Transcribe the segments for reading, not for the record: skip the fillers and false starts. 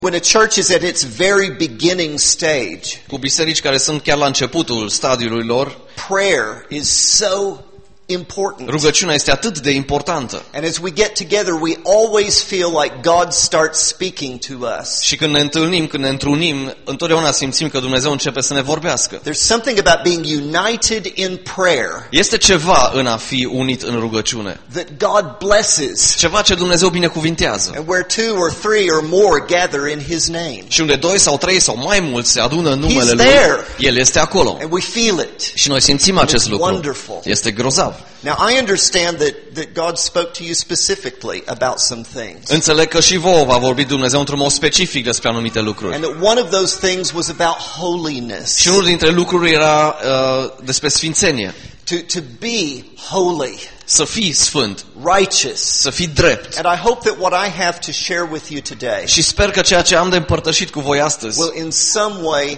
When a church is at its very beginning stage, cu biserici care sunt chiar la începutul stadiului lor, prayer is so important. rugăciunea este atât de importantă. And as we get together, we always feel like God starts speaking to us. Și când ne întâlnim, când ne întrunim, întotdeauna simțim că Dumnezeu începe să ne vorbească. There's something about being united in prayer Este ceva în a fi unit în rugăciune. that God blesses. Ceva ce Dumnezeu binecuvintează. And where 2 or 3 or more gather in His name. Și unde 2 sau 3 sau mai mulți se adună în numele He's Lui, there. El este acolo. And we feel it. Și noi simțim acest It's lucru. wonderful. Este grozav. Now, I understand that God spoke to you specifically about some things. Înțeleg că și vouă va vorbi Dumnezeu într-un mod specific despre anumite lucruri. And that one of those things was about holiness. Și unul dintre lucruri era despre sfințenie. To be holy, Să fii sfânt, righteous. să fii drept. And I hope that what I have to share with you today Și sper că ceea ce am de împărtășit cu voi astăzi will in some way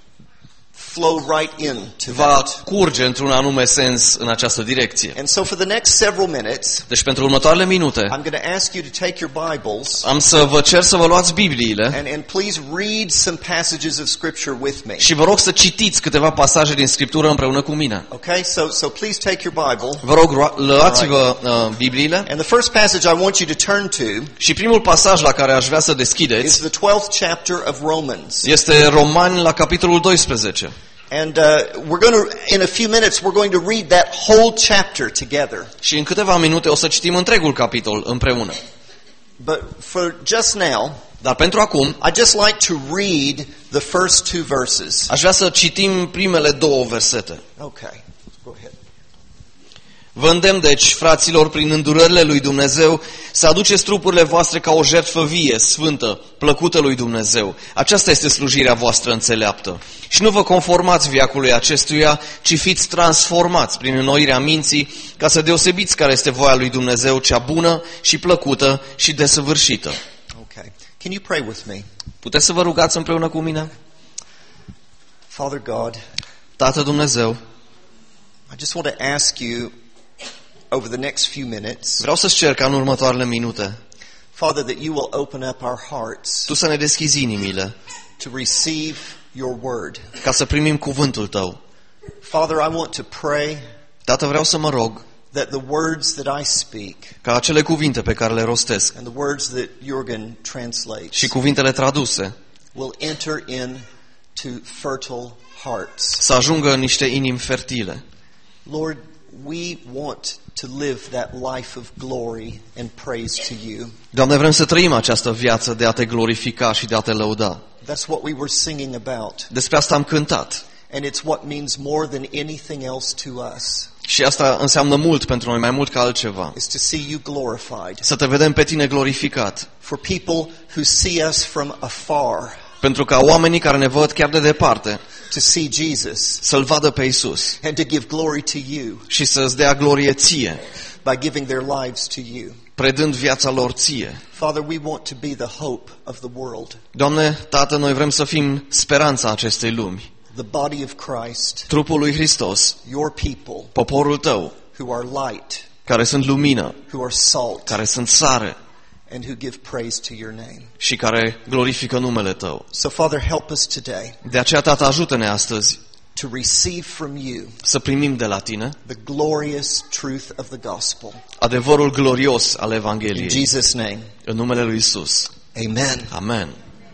flow right into va that. curge într-un anume sens în această direcție. And so for the next several minutes, Deci pentru următoarele minute I'm going to ask you to take your Bibles am să vă cer să vă luați Bibliile and please read some passages of Scripture with me. și vă rog să citiți câteva pasaje din Scriptură împreună cu mine. Okay, so please take your Bible. Vă rog, luați-vă Bibliile And the first passage I want you to turn to și primul pasaj la care aș vrea să is deschideți the 12th chapter of Romans. este Romani la capitolul 12. And we're going to, in a few minutes, we're going to read that whole chapter together. Și în câteva minute o să citim întregul capitol împreună. But for just now, Dar pentru acum, I just like to read the first 2 verses. aș vrea să citim primele 2 versete. Okay, go ahead. Vă îndemn, deci, fraților, prin îndurările lui Dumnezeu, să aduceți trupurile voastre ca o jertfă vie, sfântă, plăcută lui Dumnezeu. Aceasta este slujirea voastră înțeleaptă. Și nu vă conformați veacului acestuia, ci fiți transformați prin înnoirea minții, ca să deosebiți care este voia lui Dumnezeu, cea bună și plăcută și desăvârșită. Okay. Can you pray with me? Puteți să vă rugați împreună cu mine? Father God, Tată Dumnezeu, I just want to ask you over the next few minutes, vreau să-ți cer ca în următoarele minute Father, that you will open up our hearts Tu să ne deschizi inimile, to receive your word. ca să primim cuvântul Tău. Father, I want to pray Tată, vreau să mă rog that the words that I speak ca acele cuvinte pe care le rostesc and the words that Jürgen translates și cuvintele traduse will enter into fertile hearts. să ajungă în niște inimi fertile. Lord, we want to live that life of glory and praise to you. Doamne, vrem să trăim această viață de a Te glorifica și de a Te lăuda. That's what we were singing about. Despre asta am cântat. And it's what means more than anything else to us, Și asta înseamnă mult pentru noi, mai mult ca altceva. is to see you glorified. Să Te vedem pe Tine glorificat. For people who see us from afar, Pentru ca oamenii care ne văd chiar de departe to see Jesus să-L vadă pe Iisus and to give glory to you și să-ți dea glorie Ție, by giving their lives to you. predând viața lor Ție. Father, we want to be the hope of the world, Doamne, Tată, noi vrem să fim speranța acestei lumi, the body of Christ, trupul lui Hristos, your people poporul Tău, who are light, care sunt lumină, who are salt, care sunt sare and who give praise to your name. și care glorifică numele Tău. So, Father, help us today De aceea, Tată, ajută-ne astăzi to receive from you să primim de la Tine the glorious truth of the gospel. adevărul glorios al In Evangheliei. Jesus' name, În numele lui Isus. amen. Amen.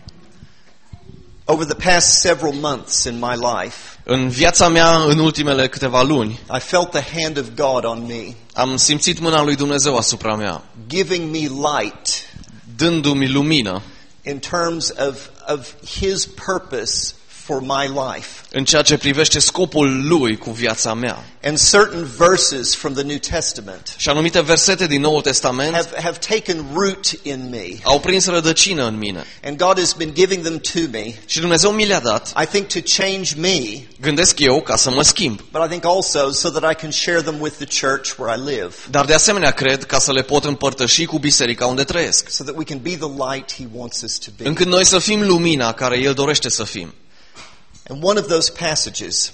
Over the past several months in my life, În viața mea, în ultimele câteva luni, I felt the hand of God on me, am simțit mâna lui Dumnezeu asupra mea, giving me light dându-mi lumină in terms of His purpose for my life. în ceea ce privește scopul lui cu viața mea. And certain verses from the New Testament Și anumite versete din Noul Testament have taken root in me. au prins rădăcină în mine. And God has been giving them to me, Și Dumnezeu mi le-a dat, I think, to change me, gândesc eu, ca să mă schimb. but I think also so that I can share them with the church where I live, Dar de asemenea cred ca să le pot împărtăși cu biserica unde trăiesc. so that we can be the light He wants us to be. Încât noi să fim lumina care El dorește să fim. And one of those passages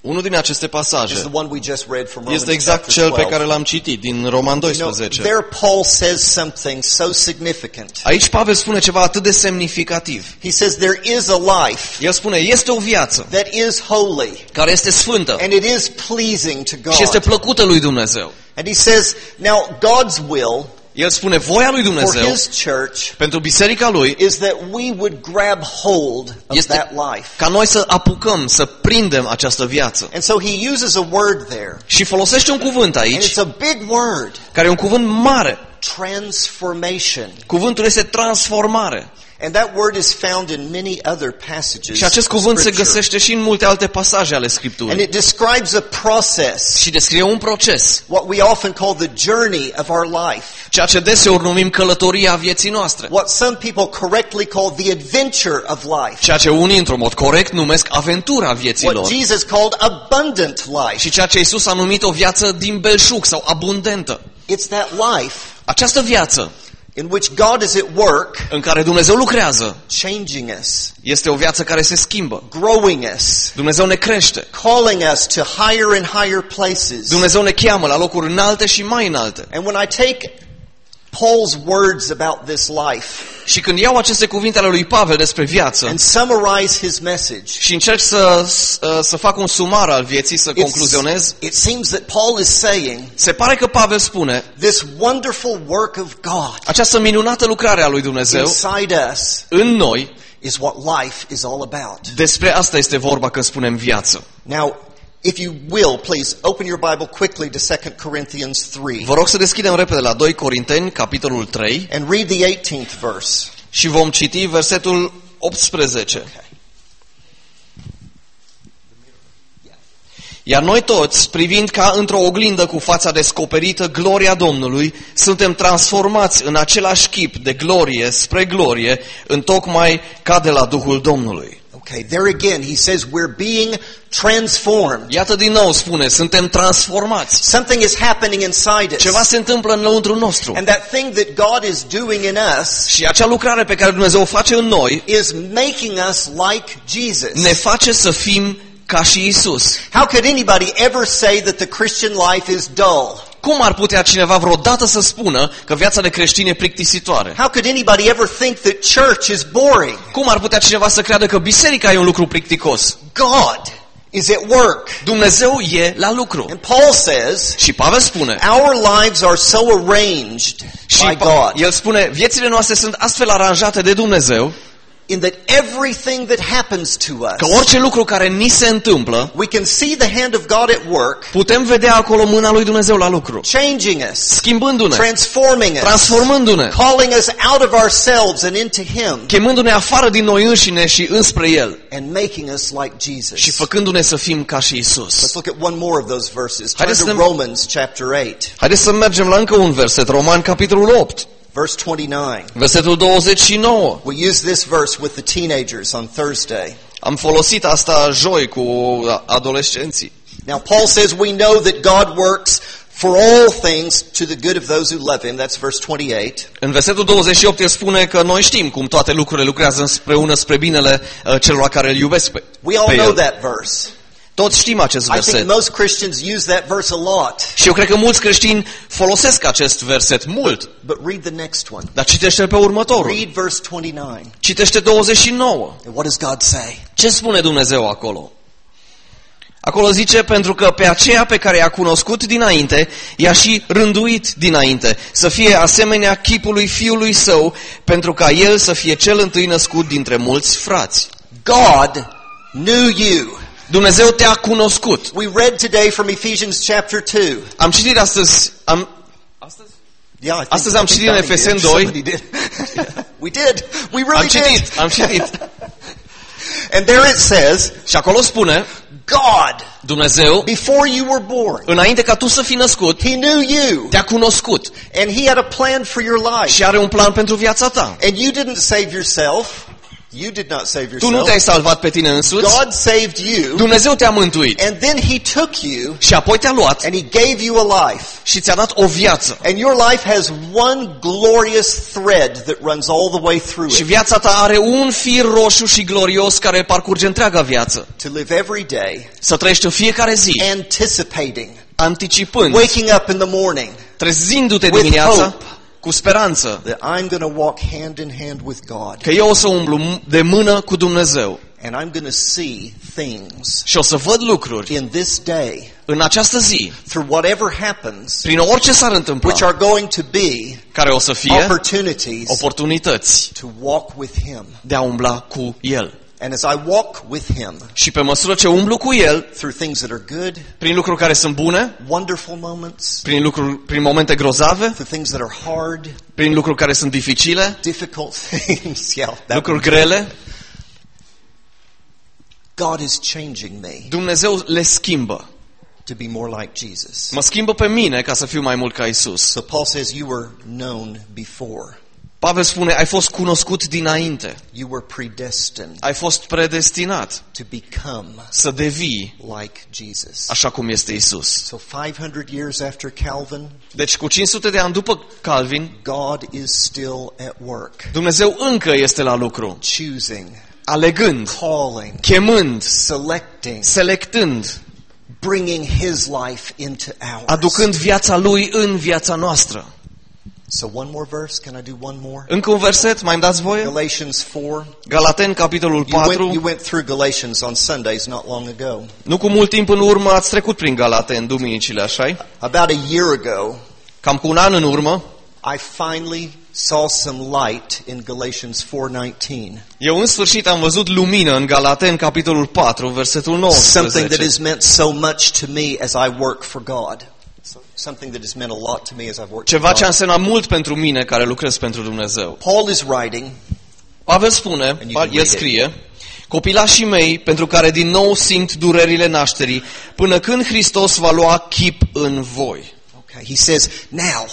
Unul din aceste is pasaje the one we just read from Romans este exact chapter cel pe 12. care l-am citit din Roman You know, 12. there Paul says something so significant. Aici Pavel spune ceva atât de semnificativ. He says there is a life El spune, este o viață that is holy care este sfântă and it is pleasing to și este God. plăcută lui Dumnezeu. And he says, now God's will El spune, voia lui for Dumnezeu his church pentru biserica lui is that we would grab hold of este that life. ca noi să apucăm, să prindem această viață. And so he uses a word there. Și folosește un cuvânt And aici, it's a big word. care e un cuvânt mare. Transformation. Cuvântul este transformare. And that word is found in many other passages Și acest of cuvânt se Scripture. găsește și în multe alte pasaje ale And Scripturii. it describes a process, Și descrie un proces, what we often call the journey of our life. ceea ce deseori numim călătoria vieții noastre. What some people correctly call the adventure of life. Ceea ce unii, într-un mod corect, numesc aventura vieții What lor. Jesus called abundant life. Și ceea ce Iisus a numit o viață din belșug sau abundentă. It's that life Această viață in which God is at work, în care Dumnezeu lucrează changing us, este o viață care se schimbă. growing us, Dumnezeu ne crește. calling us to higher and higher places. Dumnezeu ne cheamă la locuri înalte și mai înalte. And when I take Paul's words about this life Și când iau aceste cuvinte ale lui Pavel despre viață and summarize his message, și încerc să fac un sumar al vieții, să concluzionez, it seems that Paul is saying se pare că Pavel spune, this wonderful work of God această minunată lucrare a lui Dumnezeu inside us în noi, is what life is all about. despre asta este vorba când spunem viață. Now, if you will, please open your Bible quickly to 2 Corinthians 3 Vă rog să deschidem repede la 2 Corinteni, capitolul 3, and read the 18th verse. și vom citi versetul 18. Iar noi toți, privind ca într-o oglindă cu fața descoperită gloria Domnului, suntem transformați în același chip de glorie spre glorie, întocmai ca de la Duhul Domnului. Okay, there again, he says we're being transformed. Iată din nou spune, suntem transformați. Something is happening inside us. Ceva se întâmplă înăuntru nostru. And that thing that God is doing in us Și acea lucrare pe care Dumnezeu o face în noi is making us like Jesus. ne face să fim ca și Isus. How could anybody ever say that the Christian life is dull? Cum ar putea cineva vreodată să spună că viața de creștin e plictisitoare? How could anybody ever think that church is boring? Cum ar putea cineva să creadă că biserica e un lucru plicticos? God is at work. Dumnezeu e la lucru. And Paul says, Și Pavel spune, our lives are so arranged by God el spune, viețile noastre sunt astfel aranjate de Dumnezeu, in that everything that happens to că us, orice lucru care ni se întâmplă, we can see the hand of God at work, putem vedea acolo mâna lui Dumnezeu la lucru, changing us, schimbându-ne, transforming us, transformându-ne, calling us out of ourselves and into Him, chemându-ne afară din noi înșine și înspre El and making us like Jesus. și făcându-ne să fim ca și Isus. Let's look at one more of those verses. Turn Haideți to să- Romans chapter 8, Haideți să mergem la încă un verset, Roman, capitolul 8, verse 29. versetul 29. We used this verse with the teenagers on Thursday. Am folosit asta joi cu adolescenții. Now Paul says we know that God works for all things to the good of those who love Him. That's verse 28. În versetul 28 el spune că noi știm cum toate lucrurile lucrează împreună spre binele celor care îl iubesc pe We all pe know El. that verse. Toți știm acest I think verset. most Christians use that verse a lot. Și eu cred că mulți creștini folosesc acest verset mult. But read the next one. Dar citește pe următorul. Read verse 29. Citește 29. And what does God say? Ce spune Dumnezeu acolo? Acolo zice, pentru că pe aceea pe care i-a cunoscut dinainte, i-a și rânduit dinainte, să fie asemenea chipului Fiului Său, pentru ca El să fie cel întâi născut dintre mulți frați. God knew you. Dumnezeu te-a cunoscut. We read today from Ephesians chapter 2. Am citit astăzi... Yeah, I think, Astăzi am I think citit în Donnie Efeseni did. 2. Somebody did. We did. We really did. Am citit. And there it says, Și acolo spune, God, Dumnezeu, before you were born, înainte ca tu să fii născut, He knew you. te-a cunoscut And He had a plan for your life. și are un plan pentru viața ta. And you didn't save yourself. You did not save Tu nu yourself. te-ai salvat pe tine însuți. God saved you, Dumnezeu te-a mântuit. and then He took you, Și apoi te-a luat and He gave you a life. și ți-a dat o viață. And your life has one glorious thread that runs all the way through Și it. viața ta are un fir roșu și glorios care parcurge întreaga viață. To live every day Să trăiești în fiecare zi, anticipating, anticipând, waking up in the morning, trezindu-te with dimineața hope cu speranță that I'm going to walk hand in hand with God. că eu o să umblu de mână cu Dumnezeu And I'm going to see things și o să văd lucruri in this day, în această zi, through whatever happens, prin orice s-ar întâmpla, which are going to be care o să fie opportunities oportunități to walk with Him. de a umbla cu El. And as I walk with Him Și pe măsură ce umblu cu El, through things that are good, prin lucruri care sunt bune, wonderful moments, prin momente grozave, through things that are hard, prin lucruri care sunt dificile, difficult things, lucruri grele, God is changing me Dumnezeu le schimbă. to be more like Jesus. Mă schimbă pe mine ca să fiu mai mult ca Isus. So Paul says you were known before. Pavel spune, ai fost cunoscut dinainte, You were predestined ai fost predestinat to become să devii like Jesus. așa cum este Isus. So 500 years after Calvin, Deci cu 500 de ani după Calvin, God is still at work, Dumnezeu încă este la lucru, choosing, alegând, calling, chemând, selecting, selectând, bringing His life into ours. aducând viața Lui în viața noastră. So one more verse, can I do one more? Încă un verset, mai îmi dați voie? Galatians 4. Galateni, capitolul You 4. went through Galatians on Sundays not long ago. Nu cu mult timp în urmă ați trecut prin Galateni, duminicile, așa-i? About a year ago, Cam cu un an în urmă, I finally saw some light in Galatians 4:19. eu în sfârșit am văzut lumină în Galateni, capitolul 4, versetul Something that 19. has meant so much to me as I work for God. Something that has meant a lot to me as I've worked Ceva for ce a God. însemnat mult pentru mine care lucrez pentru Dumnezeu. Paul is writing, Pavel spune, And you can el read it. scrie, copilașii mei, pentru care din nou simt durerile nașterii, până când Hristos va lua chip în voi. okay, he says, now,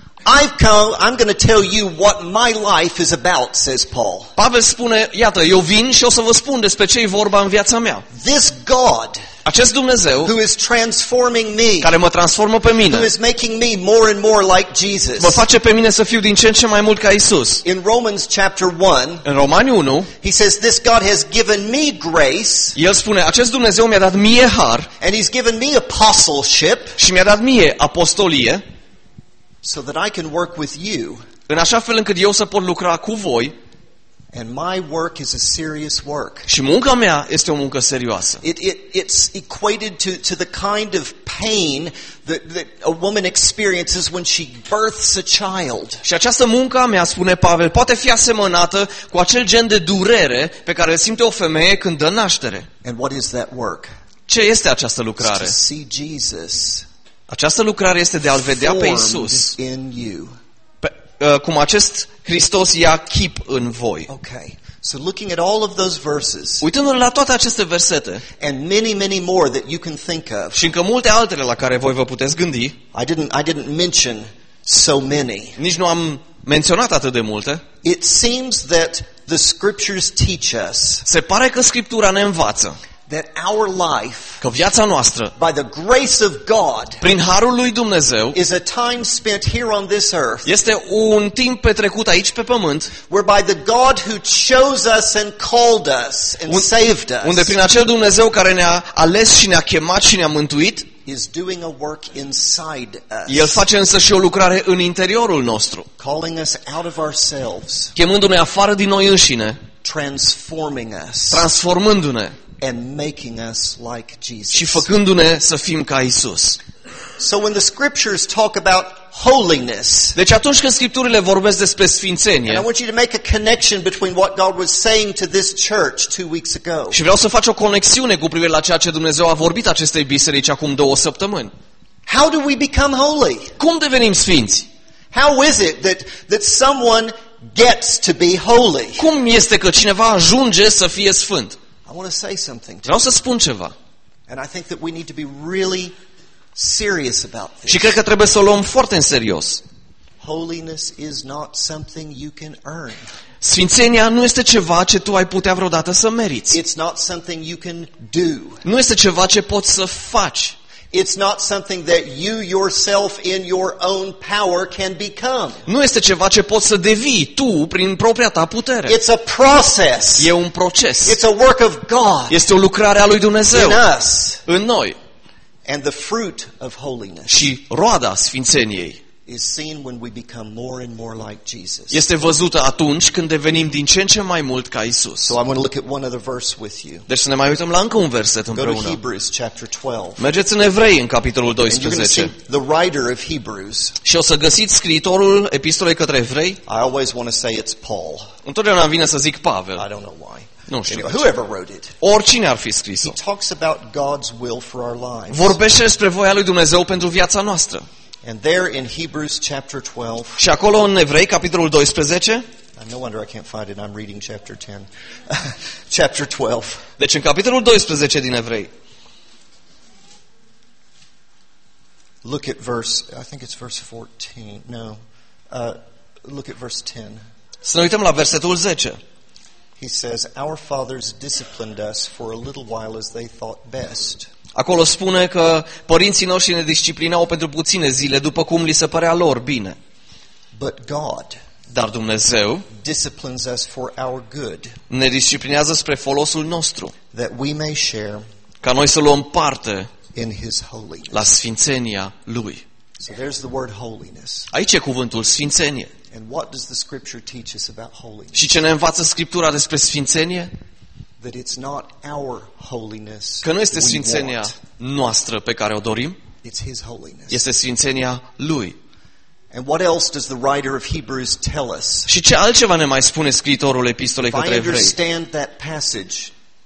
I'm going to tell you what my life is about, says Paul. Pavel spune, iată, eu vin și o să vă spun despre ce e vorba în viața mea. This God Acest Dumnezeu who is transforming me, care mă transformă pe who mine, is making me more and more like Jesus. mă face pe mine să fiu din ce în ce mai mult ca Isus. In Romans chapter 1, În Romani 1, he says, this God has given me grace, el spune, acest Dumnezeu mi-a dat mie har and He's given me apostleship, și mi-a dat mie apostolie, so that I can work with you. în așa fel încât eu să pot lucra cu voi And my work is a serious work. și munca mea este o muncă serioasă. It's equated to the kind of pain that a woman experiences when she births a child. Și această muncă a mea, spune Pavel, poate fi asemănată cu acel gen de durere pe care îl simte o femeie când dă naștere. And what is that work? Ce este această It's to lucrare? see Jesus Această lucrare este de a-L vedea pe formed Isus, in you. cum acest Hristos ia chip în voi. Okay. So looking at all of those verses Uitându-ne la toate aceste versete and many more that you can think of. și încă multe altele la care voi vă puteți gândi, I didn't mention so many. nici nu am menționat atât de multe, It seems that the scriptures teach us se pare că Scriptura ne învață that our life, că viața noastră, by the grace of God, prin harul lui Dumnezeu, is a time spent here on this earth, este un timp petrecut aici pe pământ, whereby the God who chose us and called us and saved unde us prin acel Dumnezeu care ne-a ales și ne-a chemat și ne-a mântuit, is doing a work inside El us, face însă și o lucrare în interiorul nostru, calling us out of ourselves, chemându-ne afară din noi înșine, transforming us, transformându-ne and making us like Jesus. și făcându-ne să fim ca Isus. So when the scriptures talk about holiness, Deci atunci când Scripturile vorbesc despre and I sfințenie, want you to make a connection between what God was saying to this church 2 weeks ago. și vreau să faci o conexiune cu privire la ceea ce Dumnezeu a vorbit acestei biserici acum 2 săptămâni. How do we become holy? Cum devenim sfinți? How is it that someone gets to be holy? Cum este că cineva ajunge să fie sfânt? I want to say something to Vreau să spun ceva. you. And I think that we need to be really serious about Și this. cred că trebuie să o luăm foarte în serios. Holiness is not something you can earn. Sfințenia nu este ceva ce tu ai putea vreodată să meriți. It's not something you can do. Nu este ceva ce poți să faci. It's not something that you yourself in your own power can become. Nu este ceva ce poți să devii tu prin propria ta putere. It's a process. E un proces. It's a work of God Este o lucrare a lui Dumnezeu in us. în noi. And the fruit of holiness Și roada sfințeniei is seen when we become more and more like Jesus. este văzută atunci când devenim din ce în ce mai mult ca Isus. So I want to look at one other verse with you. Deci să ne mai uităm la încă un verset Go to împreună. Hebrews chapter 12. Mergeți în Evrei, în capitolul And you're going to 12. see the writer of Hebrews. Și o să găsiți scriitorul epistolei către Evrei. I always want to say it's Paul. Întotdeauna îmi vine să zic I Pavel. don't know why. Nu știu. Anyway, whoever wrote it. Oricine ar fi scris-o. He talks about God's will for our lives. Vorbește despre voia lui Dumnezeu pentru viața noastră. And there in Hebrews chapter 12, Și acolo în Evrei, capitolul 12, no wonder I can't find it, I'm reading chapter 10. Chapter 12. deci în capitolul 12 din Evrei, Look at verse, I think it's verse 14. No. Look at verse 10. să ne uităm la versetul 10. He says, "Our fathers disciplined us for a little while as they thought best. Acolo spune că părinții noștri ne disciplinau pentru puține zile, după cum li se părea lor bine. But God Dar Dumnezeu disciplines us for our good, ne disciplinează spre folosul nostru, that we may share ca noi să luăm parte in His holiness." la sfințenia Lui. So there's the word holiness. Aici e cuvântul sfințenie. And what does the Scripture teach us about holiness? Și ce ne învață Scriptura despre sfințenie? That it's not our holiness Că nu este we sfințenia want. noastră pe care o dorim, It's His holiness. este sfințenia Lui. And what else does the writer of Hebrews tell us? Și ce altceva ne mai spune scriitorul epistolei If I către Evrei? understand that passage,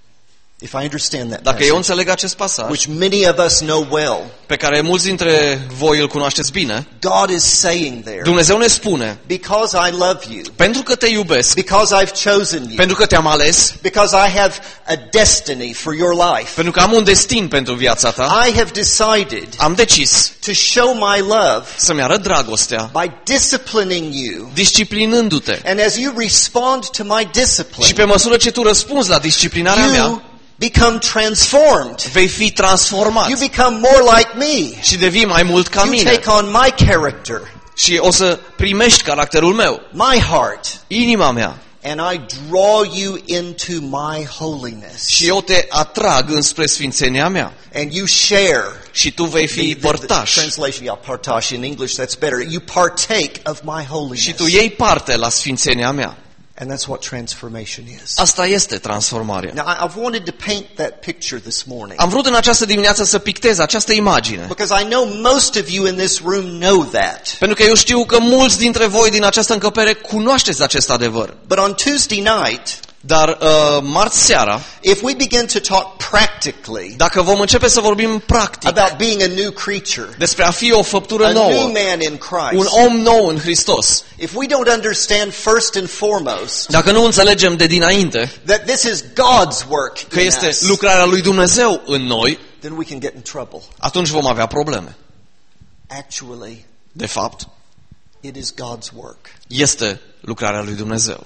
if I understand that Dacă eu passage, înțeleg acest pasaj, which many of us know well, pe care mulți dintre voi îl cunoașteți bine, God is saying there, Dumnezeu ne spune, because I love you, pentru că te iubesc, because I've chosen you, pentru că te-am ales, because I have a destiny for your life, pentru că am un destin pentru viața ta, I have decided am decis to show my love să-mi arăt dragostea, by disciplining you. disciplinându-te. And as you respond to my Și discipline, pe măsură ce tu răspunzi la disciplinarea you mea, become transformed. vei fi transformat You become more like me. și devii mai mult ca You mine. take on my character, Și o să primești caracterul meu, my heart, inima mea. and I draw you into my holiness. Și eu te atrag înspre sfințenia mea. And you share. Și tu vei fi The părtaș. translation, yeah, partash in English, that's better. You partake of my holiness. Și tu iei parte la sfințenia mea. And that's what transformation is. Asta este transformarea. Now, I've wanted to paint that picture this morning, Am vrut în această dimineață să pictez această imagine. because I know most of you in this room know that. Pentru că eu știu că mulți dintre voi din această încăpere cunoașteți acest adevăr. But on Tuesday night, Dar marți seara, if we begin to talk practically dacă vom începe să vorbim practic about being a new creature, despre a fi o făptură a new nouă, man in un Christ, om nou în Hristos, if we don't understand first and foremost dacă nu înțelegem de dinainte that this is God's work că in este us, lucrarea lui Dumnezeu în noi, then we can get in trouble. atunci vom avea probleme. Actually, De fapt, it is God's work. este lucrarea lui Dumnezeu.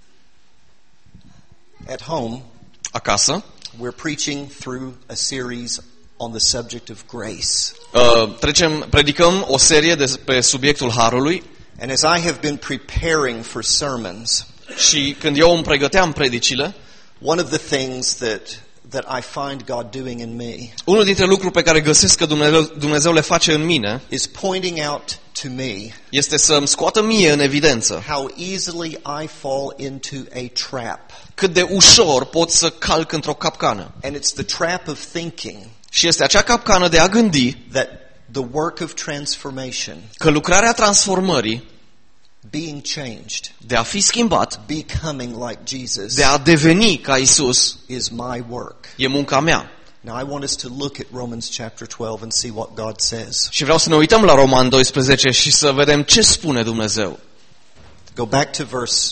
At home, Acasă, we're preaching through a series on the subject of grace. predicăm o serie pe subiectul Harului And as I have been preparing for sermons, și când eu îmi pregăteam predicile, one of the things that I find God doing in me unul dintre lucruri pe care găsesc că Dumnezeu le face în mine is pointing out to me este să îmi scoată mie în evidență how easily I fall into a trap. cât de ușor pot să calc într-o capcană. And it's the trap of thinking Și este acea capcană de a gândi that the work of transformation, că lucrarea transformării, being changed, de a fi schimbat, becoming like Jesus, de a deveni ca Isus, is my work. e munca mea. Now I want us to look at Romans chapter 12 and see what God says. Și vreau să ne uităm la Roman 12 și să vedem ce spune Dumnezeu. Go back to verse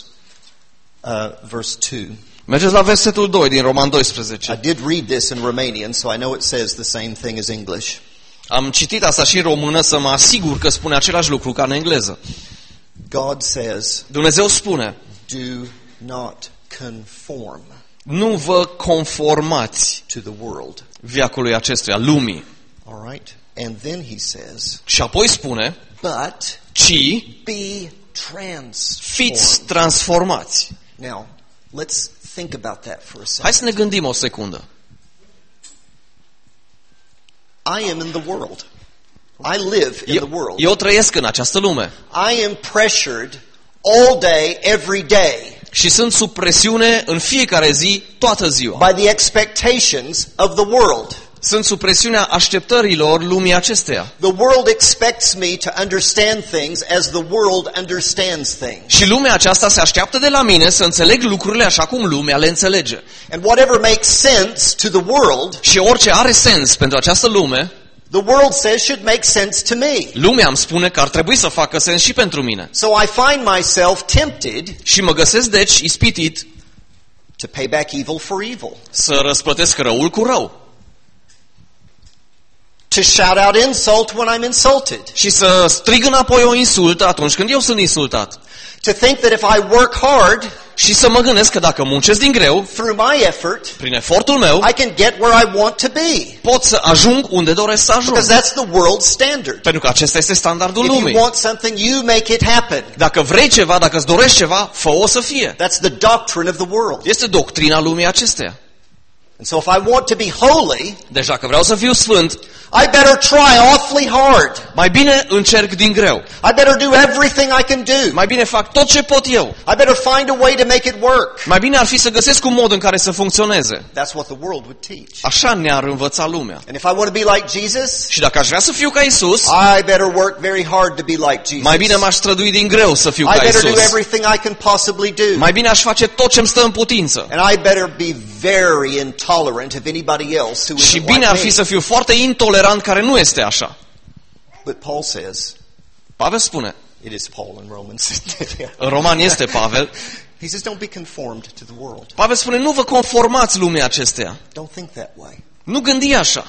2. Mergeți la versetul 2 din Roman I 12. did read this in Romanian, so I know it says the same thing as English. Am citit asta și în română să mă asigur că spune același lucru ca în engleză. God says, Dumnezeu spune, Do not conform Nu vă conformați to the world. veacului acestuia, lumii. All right? And then he says, Și apoi spune, but ci be transformed. fiți transformați. Now, let's think about that for a Hai second. să ne gândim o secundă. I am in the world. I live in the world. Eu trăiesc în această lume I am pressured all day, every day și sunt sub presiune în fiecare zi, toată ziua. by the expectations of the world. Sunt sub presiunea așteptărilor lumii acesteia. The world expects me to understand things as the world understands things. Și lumea aceasta se așteaptă de la mine să înțeleg lucrurile așa cum lumea le înțelege. And whatever makes sense to the world, Și orice are sens pentru această lume, the world says should make sense to me. lumea îmi spune că ar trebui să facă sens și pentru mine. So I find myself tempted Și mă găsesc deci ispitit to pay back evil for evil, să răsplătesc răul cu rău. to shout out insult when I'm insulted, Și să strig înapoi o insultă atunci când eu sunt insultat. to think that if I work hard Și să mă gândesc că dacă muncesc din greu, through my effort, prin efortul meu, I can get where I want to be. pot să ajung unde doresc să ajung. Because that's the world standard. Pentru că acesta este standardul If you lumii. want something, you make it happen. Dacă vrei ceva, dacă îți dorești ceva, fă-o să fie. That's the doctrine of the world. Este doctrina lumii acesteia. And so if I want to be holy, Deci dacă vreau să fiu sfânt, I better try awfully hard. mai bine încerc din greu. I better do everything I can do. Mai bine fac tot ce pot eu. I better find a way to make it work. Mai bine ar fi să găsesc un mod în care să funcționeze. That's what the world would teach. Așa ne-ar învăța lumea. And if I want to be like Jesus, Și dacă aș vrea să fiu ca Isus, I better work very hard to be like Jesus. mai bine m-aș strădui din greu să fiu I ca better do Isus. everything I can possibly do. Mai bine aș face tot ce îmi stă în putință. And I better be very intolerant of anybody else who Și isn't bine like ar fi me. să fiu foarte intolerant care nu este așa. But Paul says, Pavel spune, it is Paul in Romans. în Roman este Pavel, He says, don't be conformed to the world. Pavel spune, nu vă conformați lumii acesteia. Don't think that way. Nu gândi așa.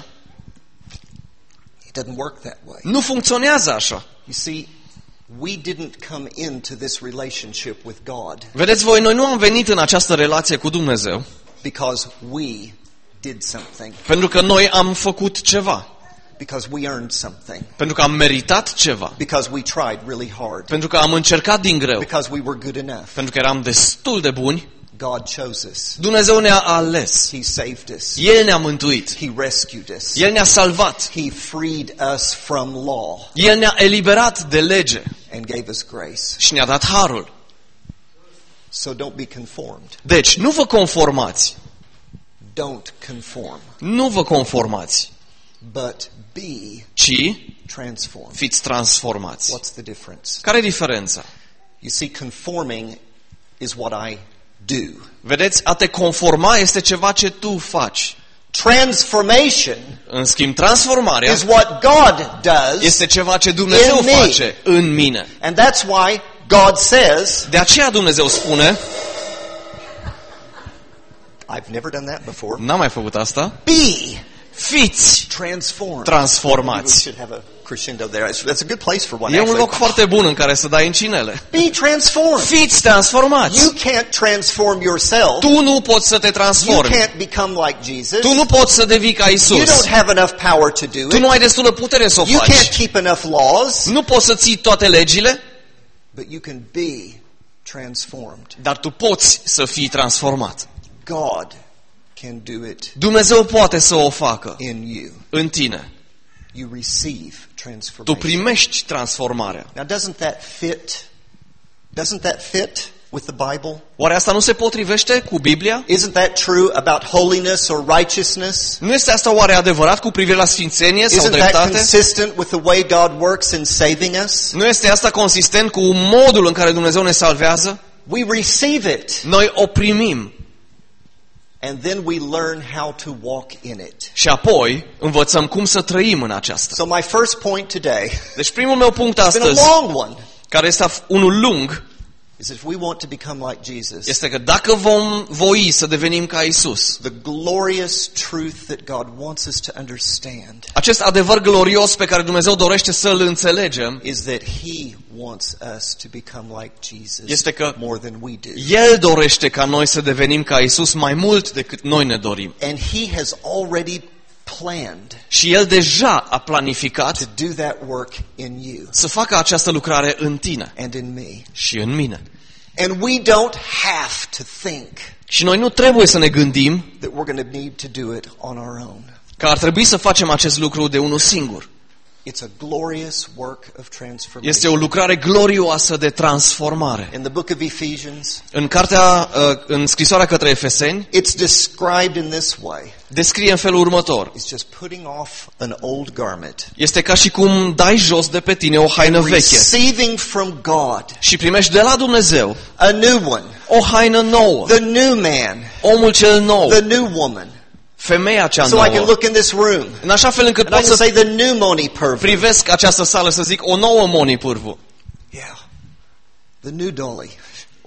It doesn't work that way. Nu funcționează așa. You see, we didn't come into this relationship with God Vedeți voi, noi nu am venit în această relație cu Dumnezeu because we did something, pentru că noi am făcut ceva, because we earned something, pentru că am meritat ceva, because we tried really hard, pentru că am încercat din greu, because we were good enough. pentru că eram destul de buni. God chose us. Dumnezeu ne-a ales. He saved us. El ne-a mântuit. He rescued us. El ne-a salvat. He freed us from law El ne-a eliberat de lege and gave us grace. și ne-a dat harul. So don't be conformed. Deci, nu vă conformați. Don't conform, Nu vă conformați, but be ci transformed. fiți transformați. What's the difference? Care e diferența? You see, conforming is what I do. Vedeți, a te conforma este ceva ce tu faci. Transformation În schimb, transformarea is what God does, este ceva ce Dumnezeu in me. face în mine. and that's why God says, De aceea Dumnezeu spune, I've never done that before, n-am mai făcut asta, be fiți transformed. We transformați. should have a crescendo there. That's a good place for one. E un actually. loc foarte bun în care să dai încinele. Be transformed. Fiți transformați. You can't transform yourself. Tu nu poți să te You transformi. can't become like Jesus. Tu nu poți să devii ca You Isus. don't have enough power to do Tu nu it. ai destulă putere să o You can't faci. keep enough laws, Nu poți să ții toate legile, but you can be transformed. dar tu poți să fii transformat. God can do it Dumnezeu poate să o facă in you. în tine. You receive Tu transformation. primești transformarea. Now, doesn't that fit with the Bible? Oare asta nu se potrivește cu Biblia? Isn't that true about holiness or righteousness? Nu este asta oare adevărat cu privire la sfințenie sau Isn't that dreptate? consistent with the way God works in saving us? Nu este asta consistent cu modul în care Dumnezeu ne salvează? We receive it, Noi o primim and then we learn how to walk in it. și apoi învățăm cum să trăim în aceasta. So my first point today, Deci primul meu punct it's been a astăzi, long one, care este unul lung, is if we want to become like Jesus, este că dacă vom voi să devenim ca Isus, the glorious truth that God wants us to understand acest adevăr glorios pe care Dumnezeu dorește să-l înțelegem is that He wants us to become like Jesus este că more than we do. El dorește ca noi să devenim ca Isus mai mult decât noi ne dorim. And He has already planned Și El deja a planificat to do that work in you să facă această lucrare în tine and in me. și în mine. And we don't have to think Și noi nu trebuie să ne gândim that we're going to need to do it on our own. că ar trebui să facem acest lucru de unul singur. It's a glorious work of transformation. Este o lucrare glorioasă de transformare. In the book of Ephesians, În scrisoarea către Efeseni, it's described in this way. descrie în felul următor. It's just putting off an old garment, Este ca și cum dai jos de pe tine o haină veche receiving from God și primești de la Dumnezeu a new one, o haină nouă, the new man, omul cel nou, the new woman. femeia cea So I can nouă. look in this room În așa fel încât and I pot can să say the new Moni Purvu. privesc această sală să zic o nouă Moni Pârvu. Yeah. The new Dolly.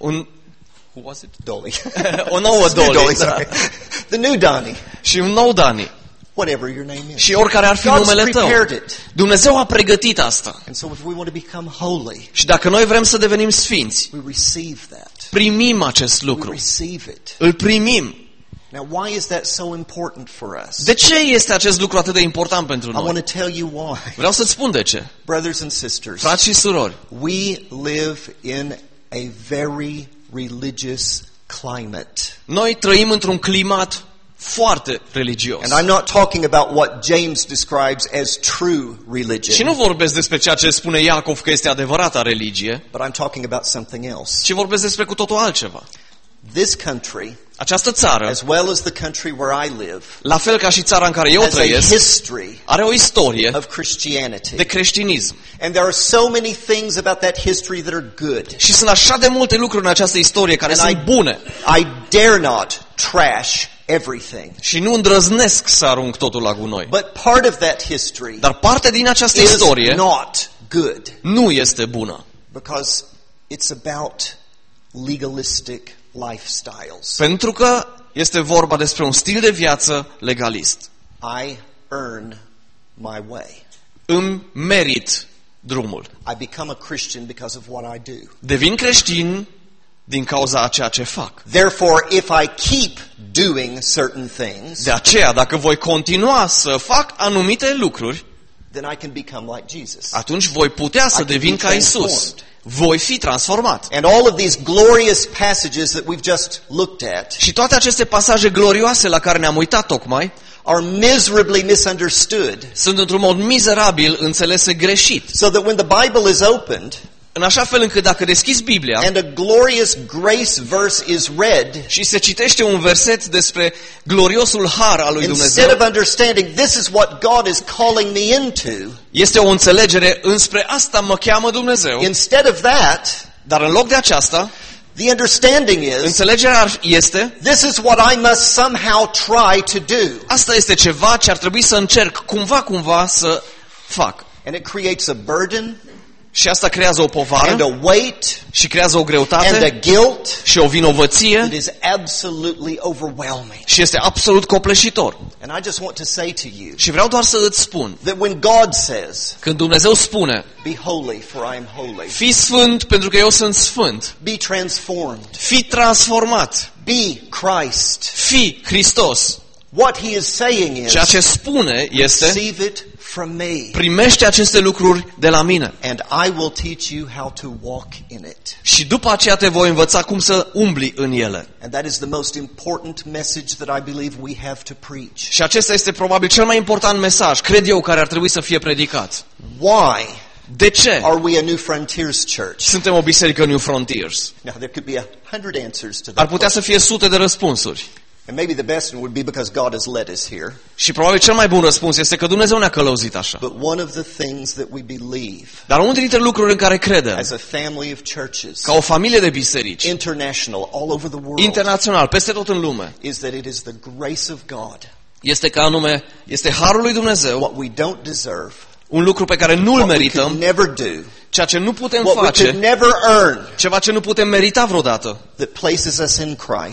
Who was it? Dolly. O nouă It's new Dolly, Dolly, da. sorry. The new Donnie. Și un nou Dani. Whatever your name is. Și oricare ar fi God's numele tău. prepared it. Dumnezeu a pregătit asta. And so if we want to become holy, Și dacă noi vrem să devenim sfinți, we receive that. primim acest We lucru. receive it. Îl primim. Now, why is that so important for us? De ce este acest lucru atât de important pentru I want noi? to tell you why. Vreau să-ți spun de ce. Brothers and sisters, Frați și surori, we live in a very religious climate. noi trăim într-un climat foarte religios. And I'm not talking about what James describes as true Și religion, nu vorbesc despre ceea ce spune Iacov că este adevărata religie, but I'm talking about something else. ci vorbesc despre cu totul altceva. This country, Această țară, as well as the country where I live, la fel ca și țara în care eu has a trăiesc, history are o istorie of Christianity. de creștinism. And there are so many things about that history that are good. Și sunt așa de multe lucruri în această istorie care And sunt bune. I dare not trash everything. Și nu îndrăznesc să arunc totul la gunoi. But part of that history Dar parte din această is istorie not good nu este bună. because it's about legalistic lifestyles. Pentru că este vorba despre un stil de viață legalist. I earn my way. Îmi merit drumul. I become a Christian because of what I do. Devin creștin din cauza a ceea ce fac. Therefore, if I keep doing certain things, De aceea, dacă voi continua să fac anumite lucruri, then I can become like Jesus. atunci voi putea să I can devin be ca Isus. transformed. Voi fi transformat. And all of these glorious passages that we've just looked at Și toate aceste pasaje glorioase la care ne-am uitat tocmai are miserably misunderstood, sunt într-un mod mizerabil înțelese greșit. so that when the Bible is opened În așa fel încât dacă deschizi Biblia and a glorious grace verse is read, și se citește un verset despre gloriosul har al lui instead Dumnezeu, of understanding this is what God is calling me into, este o înțelegere înspre asta mă cheamă Dumnezeu. instead of that, Dar în loc de aceasta, the understanding is înțelegerea este this is what I must somehow try to do. asta este ceva ce ar trebui să încerc cumva să fac. And it creates a burden Și asta creează o and povară a weight și creează o and a greutate guilt și o vinovăție that is absolutely overwhelming. și este absolut copleșitor. And I just want to say to you Și vreau doar să îți spun, that when God says, când Dumnezeu spune, be holy for I am holy, fii sfânt pentru că eu sunt sfânt, be transformed, fii transformat, be Christ, fii Hristos, what he is saying is, ceea ce spune este, receive it from me, primește aceste lucruri de la mine and I will teach you how to walk in it. și după aceea te voi învăța cum să umbli în ele. And that is the most important message that I believe we have to preach. Și acesta este probabil cel mai important mesaj, cred eu, care ar trebui să fie predicat. Why De ce are we a New Frontiers church? suntem o biserică New Frontiers? Now, there could be 100 answers to Ar that. putea să fie sute de răspunsuri. And maybe the best one would be because God has led us here. Și probabil cel mai bun răspuns este că Dumnezeu ne-a călăuzit așa. But one of the things that we believe Dar unul dintre lucruri în care credem, as a family of churches, ca o familie de biserici, international, all over the world, internațional, peste tot în lume, is that it is the grace of God, este că anume, este harul lui Dumnezeu, what we don't deserve, un lucru pe care nu-l what we could merităm, never do, ceea ce nu putem what we could face, never earn, ceva ce nu putem merita vreodată, that places us in Christ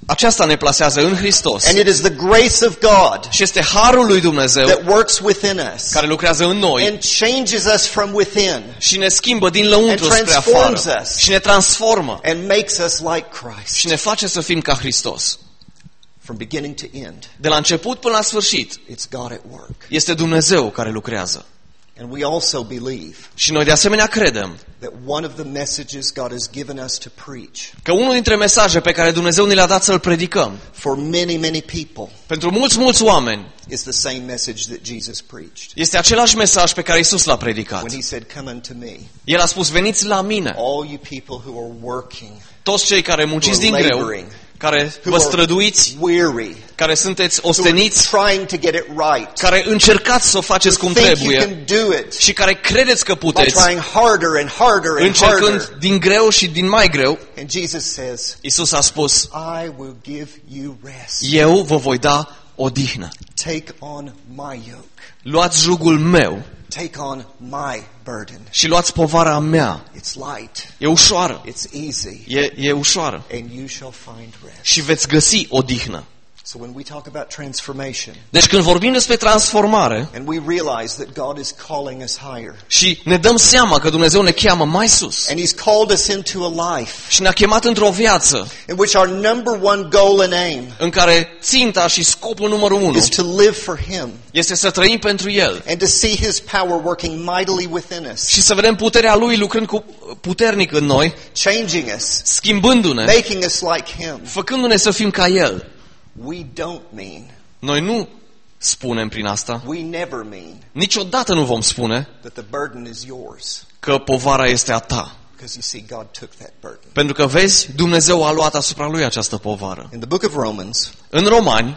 Aceasta ne plasează în Hristos. And it is the grace of God Și este harul lui Dumnezeu that works within us care lucrează în noi and changes us from within și ne schimbă din lăuntru and spre transforms afară us. și ne transformă and makes us like și Christ. ne face să fim ca Hristos. From beginning to end, De la început până la sfârșit it's God at work. este Dumnezeu care lucrează. And we also believe Și noi de asemenea credem that one of the messages God has given us to preach că unul dintre mesaje pe care Dumnezeu ne le-a dat să-l predicăm for many, many people pentru mulți oameni is the same message that Jesus preached. este același mesaj pe care Iisus l-a predicat. When he said, "Come unto me, El a spus, veniți la mine, all you people who are working, toți cei care munciți din greu, care who vă are străduiți, weary, care sunteți who are osteniți, trying to get it right, care încercați să o faceți cum think you trebuie can do it și care credeți că by puteți, trying harder and harder and încercând harder." din greu și din mai greu. And Jesus says, Iisus a spus, "I will give you rest. eu vă voi da odihnă. Take on my yoke. Luați jugul meu Take on my burden. și luați povara mea. It's light. E ușoară, It's easy. e ușoară And you shall find rest." și veți găsi odihnă. So when we talk about transformation, Deci când vorbim despre transformare and we realize that God is calling us higher, și ne dăm seama că Dumnezeu ne cheamă mai sus and He's called us into a life și ne-a chemat într-o viață in which our number one goal and aim în care ținta și scopul numărul 1 is to live for Him este să trăim pentru El and to see His power working mightily within us, și să vedem puterea Lui lucrând puternic în noi, changing us, schimbându-ne, making us like Him. făcându-ne să fim ca El. We don't mean, Noi nu spunem prin asta, we never mean niciodată nu vom spune that the burden is yours, că povara este a ta. because you see God took that burden. Pentru că vezi, Dumnezeu a luat asupra Lui această povară. In the book of Romans, În Romani,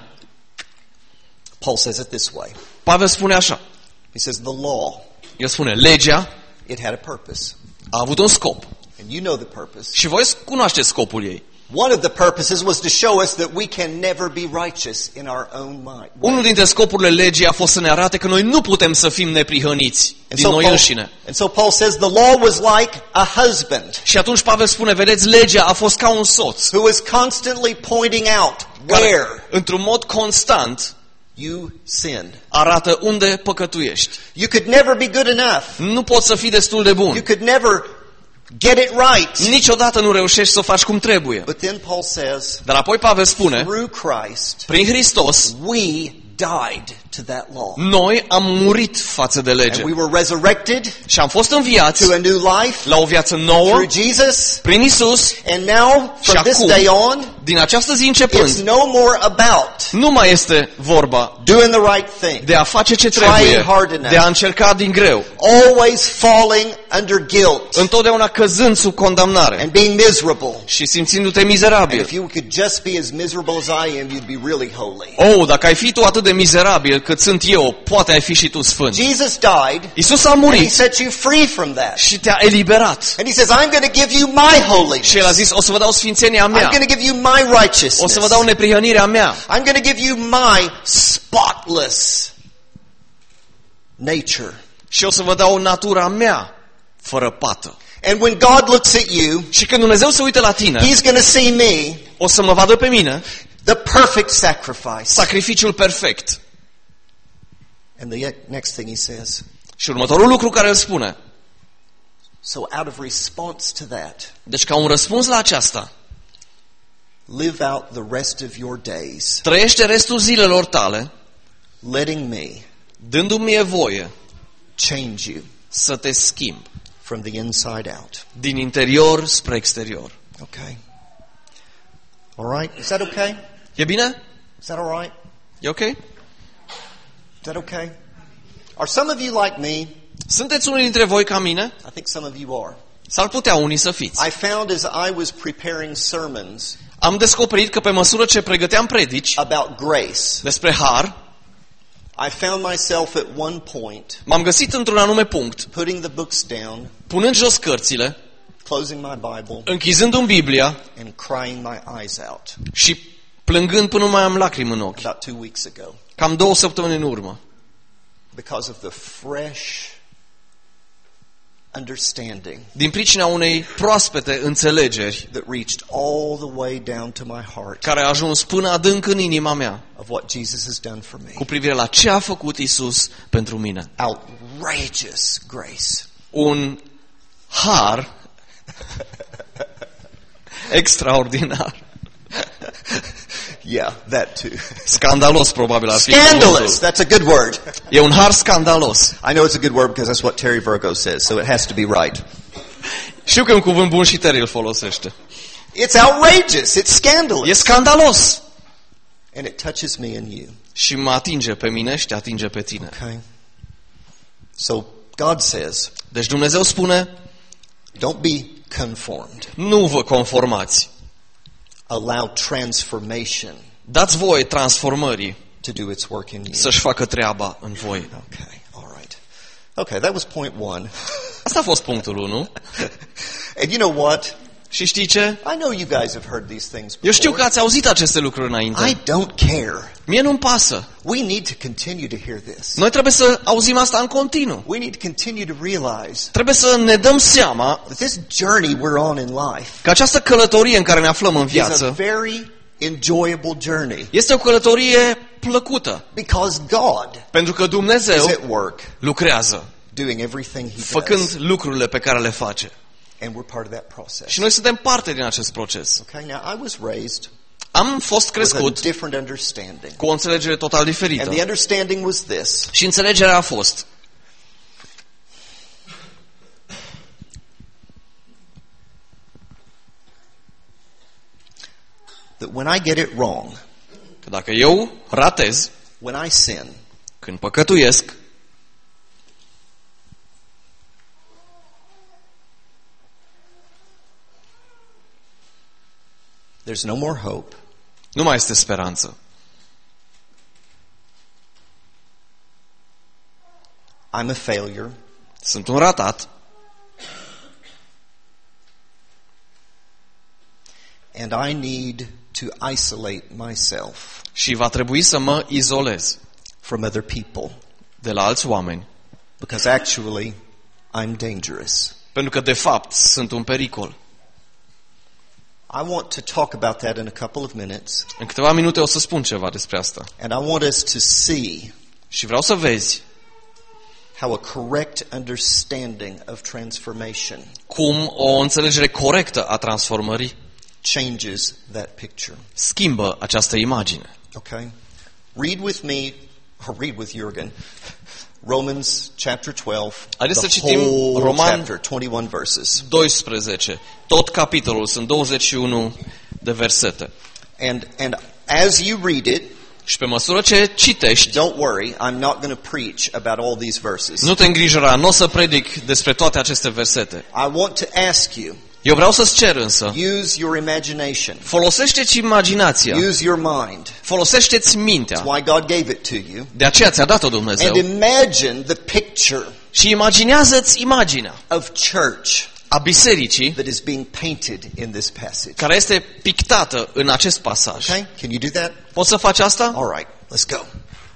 Paul says it this way. Pavel spune așa, He says the law, el spune, legea it had a purpose. a avut un scop And you know the purpose. și voi cunoașteți scopul ei. One of the purposes was to show us that we can never be righteous in our own mind. Unul dintre scopurile legii a fost să ne arate că noi nu putem să fim neprihăniți din noi înșine. And so Paul says the law was like a husband Și atunci Pavel spune, vedeți, legea a fost ca un soț who was constantly pointing out care, where într-un mod constant, you sinned. arată unde păcătuiești. You could never be good enough. Nu poți să fii destul de You bun. could never get it right. Niciodată nu reușești să o faci cum trebuie. But then Paul says, Dar apoi Pavel spune, through Christ, prin Hristos, we died to that law. noi am murit față de lege And we were resurrected și am fost înviați to a new life la o viață nouă through Jesus. prin Isus. And now, Și from this acum, day on, din această zi it's începând, no more about nu mai este vorba doing the right thing, de a face ce Trying trebuie, hard enough. de a încerca din greu, always falling under guilt întotdeauna căzând sub condamnare and being miserable. și simțindu-te And mizerabil. if you could just be as miserable as I am, you'd be really holy. Oh, dacă ai fi tu atât de mizerabil cât sunt eu, poate ai fi și tu sfânt. Jesus died, Isus a and He murit set you free from that. și te-a eliberat. And He says, I'm going to give you my holiness. Și El a zis, o să vă dau sfințenia I'm mea, going to give you my righteousness. o să vă dau neprihănirea mea I'm going to give you my spotless nature. și o să vă dau natura mea fără pată. And when God looks at you, Și când Dumnezeu se uită la tine, He's going to see me, o să mă vadă pe mine the perfect sacrifice. sacrificiul perfect. And the next thing He says, Și următorul lucru care îl spune, so out of response to that, deci ca un răspuns la aceasta, live out the rest of your days, trăiește restul zilelor tale, letting me dându-mi mie voie change you să te schimb from the inside out. din interior spre exterior. Okay. All right. Is that okay? E bine? Is that all right? E ok? Is that okay? Are some of you like me? Sunteți unii dintre voi ca mine? I think some of you are. S-ar putea unii să fiți. I found as I was preparing sermons Am descoperit că pe măsură ce pregăteam predici about grace, despre har, I found myself at one point m-am găsit într-un anume punct, putting the books down, punând jos cărțile, closing my Bible, închizându-mi Biblia and crying my eyes out. și plângând până nu mai am lacrimi în ochi. About 2 weeks ago, Cam 2 săptămâni în urmă. because of the fresh understanding din pricina unei proaspete înțelegeri that reached all the way down to my heart care a ajuns până adânc în inima mea of what Jesus has done for me. cu privire la ce a făcut Isus pentru mine. Outrageous grace. Un har extraordinar. Yeah, that too. Scandalos probabil ar fi Scandalous. cuvântul. That's a good word. E un har scandalos. I know it's a good word because that's what Terry Virgo says, so it has to be right. Știu că e un cuvânt bun și Terry îl folosește. It's outrageous. It's scandalous. E scandalos. And it touches me and you. Și mă atinge pe mine și te atinge pe tine. Okay? So God says, Deci Dumnezeu spune, don't be conformed. nu vă conformați. Allow transformation Dați voie transformării to do its work in you. să-și facă treaba în voi. Okay, all right. Okay, that was point 1. Asta a fost punctul 1. And you know what? Și știi ce? I know you guys have heard these things Eu știu before. că ați auzit aceste lucruri înainte. I don't care. Mie nu-mi pasă. We need to continue to hear this. Noi trebuie să auzim asta în continuu. We need to continue to realize Trebuie să ne dăm seama that this journey we're on in life că această călătorie în care ne aflăm în is a viață very enjoyable journey este o călătorie plăcută. because God Pentru că is Dumnezeu at work lucrează, doing everything He făcând does. lucrurile pe care le face. And we're part of that process. Și noi suntem parte din acest proces. Okay, now I was raised Am fost with a crescut different understanding. cu o înțelegere total And diferită. the understanding was this. Și înțelegerea a fost: That when I get it wrong, că dacă eu ratez, when I sin, când păcătuiesc, there's no more hope. nu mai este speranță. I'm a failure. Sunt un ratat And I need to isolate myself și va trebui să mă izolez from other people de la alți oameni, because actually I'm dangerous. pentru că de fapt sunt un pericol. I want to talk about that in a couple of minutes, În câteva minute o să spun ceva despre asta. and I want us to see Și vreau să vezi how a correct understanding of transformation cum o înțelegere corectă a transformării changes that picture. schimbă această imagine. Okay? Read with me, or read with Jürgen, Romans chapter 12, Haideți să the citim whole Roman chapter, 21 verses. 12. Tot capitolul, sunt 21 de versete. And as you read it, Și pe măsură ce citești, don't worry, I'm not going to preach about all these verses. nu te îngrijora, nu o să predic despre toate aceste versete. I want to ask you, Eu vreau să-ți cer însă, use your imagination. folosește-ți imaginația, Use your mind. folosește-ți mintea. That's why God gave it to you. De aceea ți-a dat-o And Dumnezeu. imagine the picture Și imaginează-ți imaginea of church a bisericii that is being painted in this passage. care este pictată în acest pasaj. Okay? Can you do that? Poți să faci asta? All right, let's go.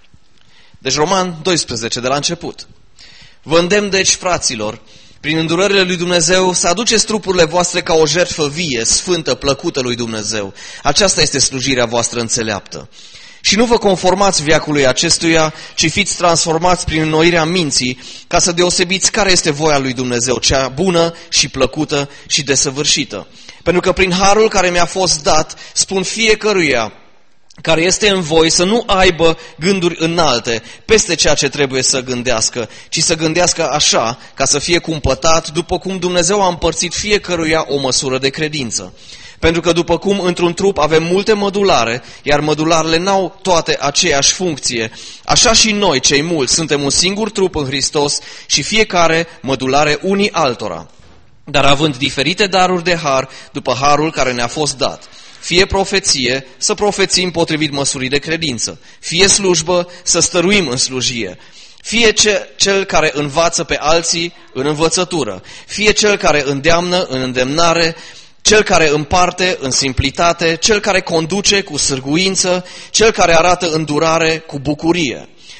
Deci Roman 12, de la început. Vă îndemn deci, fraților, prin îndurările lui Dumnezeu, să aduceți trupurile voastre ca o jertfă vie, sfântă, plăcută lui Dumnezeu. Aceasta este slujirea voastră înțeleaptă. Și nu vă conformați veacului acestuia, ci fiți transformați prin înnoirea minții, ca să deosebiți care este voia lui Dumnezeu, cea bună și plăcută și desăvârșită. Pentru că prin harul care mi-a fost dat, spun fiecăruia care este în voi să nu aibă gânduri înalte peste ceea ce trebuie să gândească, ci să gândească așa ca să fie cumpătat după cum Dumnezeu a împărțit fiecăruia o măsură de credință. Pentru că după cum într-un trup avem multe mădulare, iar mădularele n-au toate aceeași funcție, așa și noi, cei mulți, suntem un singur trup în Hristos și fiecare mădulare unii altora. Dar având diferite daruri de har, după harul care ne-a fost dat, fie profeție, să profețim potrivit măsurii de credință, fie slujbă, să stăruim în slujie, fie cel care învață pe alții în învățătură, fie cel care îndeamnă în îndemnare, cel care împarte în simplitate, cel care conduce cu sârguință, cel care arată îndurare cu bucurie.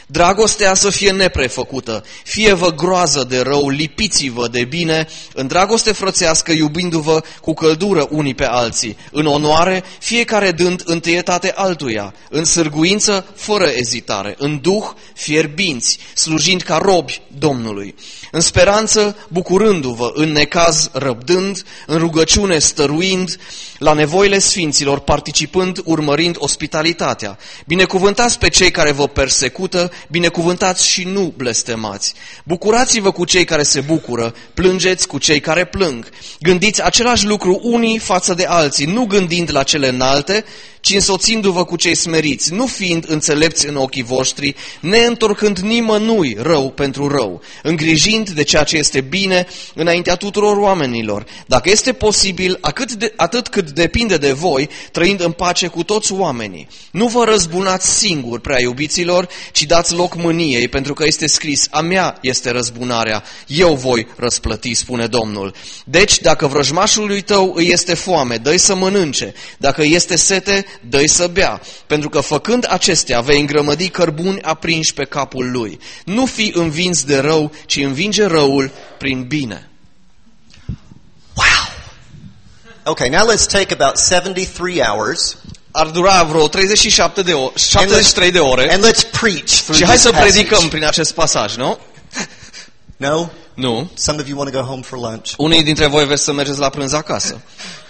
Dragostea să fie neprefăcută, fie-vă groază de rău, lipiți-vă de bine, în dragoste frățească, iubindu-vă cu căldură unii pe alții, în onoare, fiecare dând întâietate altuia, în sârguință, fără ezitare, în duh, fierbinți, slujind ca robi Domnului, în speranță, bucurându-vă, în necaz răbdând, în rugăciune stăruind, la nevoile sfinților participând, urmărind ospitalitatea. Binecuvântați pe cei care vă persecută, binecuvântați și nu blestemați. Bucurați-vă cu cei care se bucură, plângeți cu cei care plâng. Gândiți același lucru unii față de alții, nu gândind la cele înalte, ci însoțindu-vă cu cei smeriți, nu fiind înțelepți în ochii voștri, neîntorcând nimănui rău pentru rău, îngrijind de ceea ce este bine înaintea tuturor oamenilor. Dacă este posibil, atât cât depinde de voi, trăind în pace cu toți oamenii. Nu vă răzbunați singuri, prea iubiților, ci dați loc mâniei, pentru că este scris, a mea este răzbunarea, eu voi răsplăti, spune Domnul. Deci, dacă vrăjmașului tău îi este foame, dă-i să mănânce, dacă este sete, dă-i să bea, pentru că făcând acestea vei îngrămădi cărbuni aprinși pe capul lui. Nu fi învins de rău, ci învinge răul prin bine. Wow! Okay, now let's take about 73 hours. Ar dura vreo 73 de ore. And let's preach through Și hai this să passage. predicăm prin acest pasaj, nu? No? Nu. Some of you want to go home for lunch. Unii dintre voi vreți să mergeți la prânz acasă.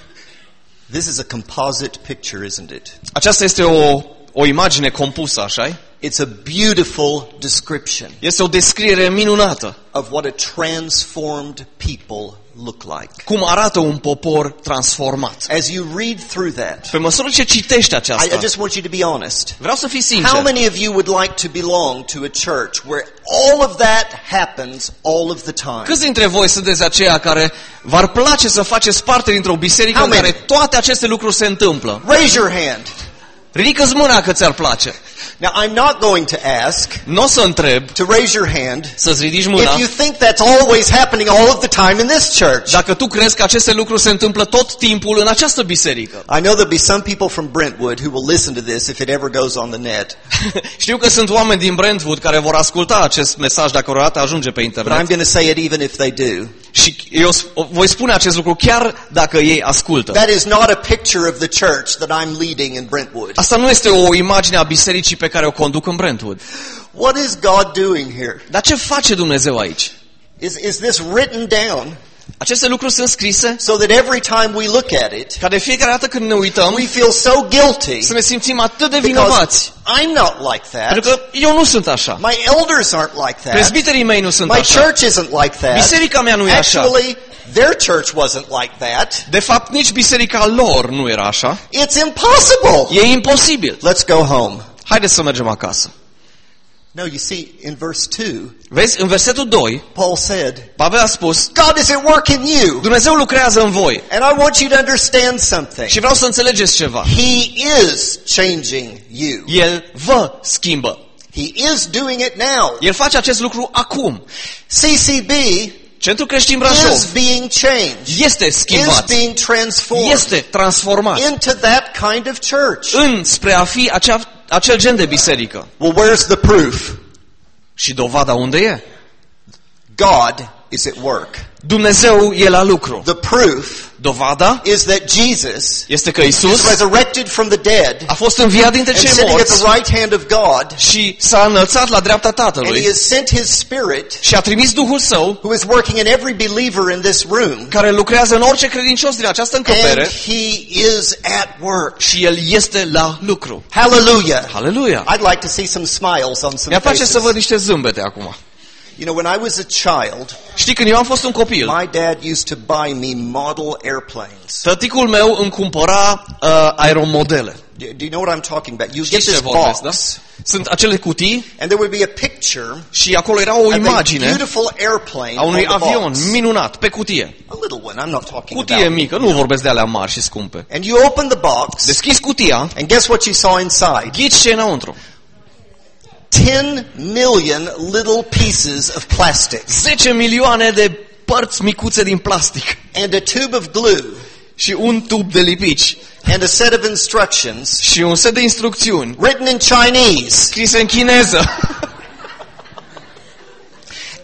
This is a composite picture, isn't it? Aceasta este o imagine compusă, așa-i? It's a beautiful description Este o descriere minunată. of what a transformed people look like. Cum arată un popor transformat. As you read through that, Pe măsură ce citești I aceasta, just want you to be honest. vreau să fii How sincer. many of you would like to belong to a church where all of that happens all of the time? Câți dintre voi sunteți aceia care v-ar place să faceți parte dintr-o biserică How în care many? toate aceste lucruri se întâmplă? Raise your hand. Ridică-ți mâna că ți-ar place. Now, I'm not going to ask Nu o să întreb to raise your hand să-ți ridici mâna if you think that's always happening all of the time in this church. dacă tu crezi că aceste lucruri se întâmplă tot timpul în această biserică. I know there'll be some people from Brentwood who will listen to this if it ever goes on the net. Știu că sunt oameni din Brentwood care vor asculta acest mesaj dacă vreodată ajunge pe But I'm internet. going to say it even if they do. Și eu voi spune acest lucru chiar dacă ei ascultă. That is not a picture of the church that I'm leading in Brentwood. Asta nu este o imagine a bisericii pe care o conduc în Brentwood. What is God doing here? Dar ce face Dumnezeu aici? Is this written down Aceste lucruri sunt scrise so that every time we look at it, ca de fiecare dată când ne uităm we feel so guilty să ne simțim atât de because vinovați. I'm not like Pentru that. că eu nu sunt așa. My elders aren't like that. Prezbiterii mei nu sunt My așa. church isn't like that. Biserica mea nu e așa. Actually, their church wasn't like that. De fapt, nici biserica lor nu era așa. It's impossible. E imposibil. Let's go home. Haideți să mergem acasă. No, you see, in verse 2, Vezi, în versetul 2, Paul said, Pavel a spus, God is at work in you. Dumnezeu lucrează în voi. And I want you to understand something. Și vreau să înțelegeți ceva. He is changing you. El vă schimbă. He is doing it now. El face acest lucru acum. CCB Centrul Creștin is Brașov being changed. este Is schimbat. being transformed Este transformat into that kind of church. spre a fi acel gen de biserică. Well, where's the proof? Și dovada unde e? God is at work. Dumnezeu e la lucru. The proof Dovada is that Jesus este că is Isus resurrected from the dead a fost înviat dintre and cei sitting at morți the right hand of God, și s-a înălțat la dreapta and Tatălui He has sent His Spirit, și a trimis Duhul Său who is working in every believer in this room, care lucrează în orice credincios din această and încăpere He is at work. și El este la lucru. Hallelujah. Haleluia! I'd like to see some smiles on some Mi-ar place să văd faces. niște zâmbete acum. You know, when I was a child, Știi, când eu am fost un copil, my dad used to buy me model airplanes. tăticul meu îmi cumpăra aeromodele. Do you know what I'm talking about? You Știți get ce this vorbesc, da? box, Sunt acele cutii and there would be a picture și acolo era o of a imagine beautiful airplane a unui on the avion box. minunat pe cutie. A little one, I'm not talking Cutie about. mică, nu vorbesc de alea mari și scumpe. And you open the box, Deschizi cutia, and guess what you saw inside? ghici ce e înăuntru. 10 million little pieces of plastic 10 milioane de părți micuțe din plastic and a tube of glue și un tub de lipici and a set of instructions și un set de instrucțiuni written in Chinese. scrise în chineză.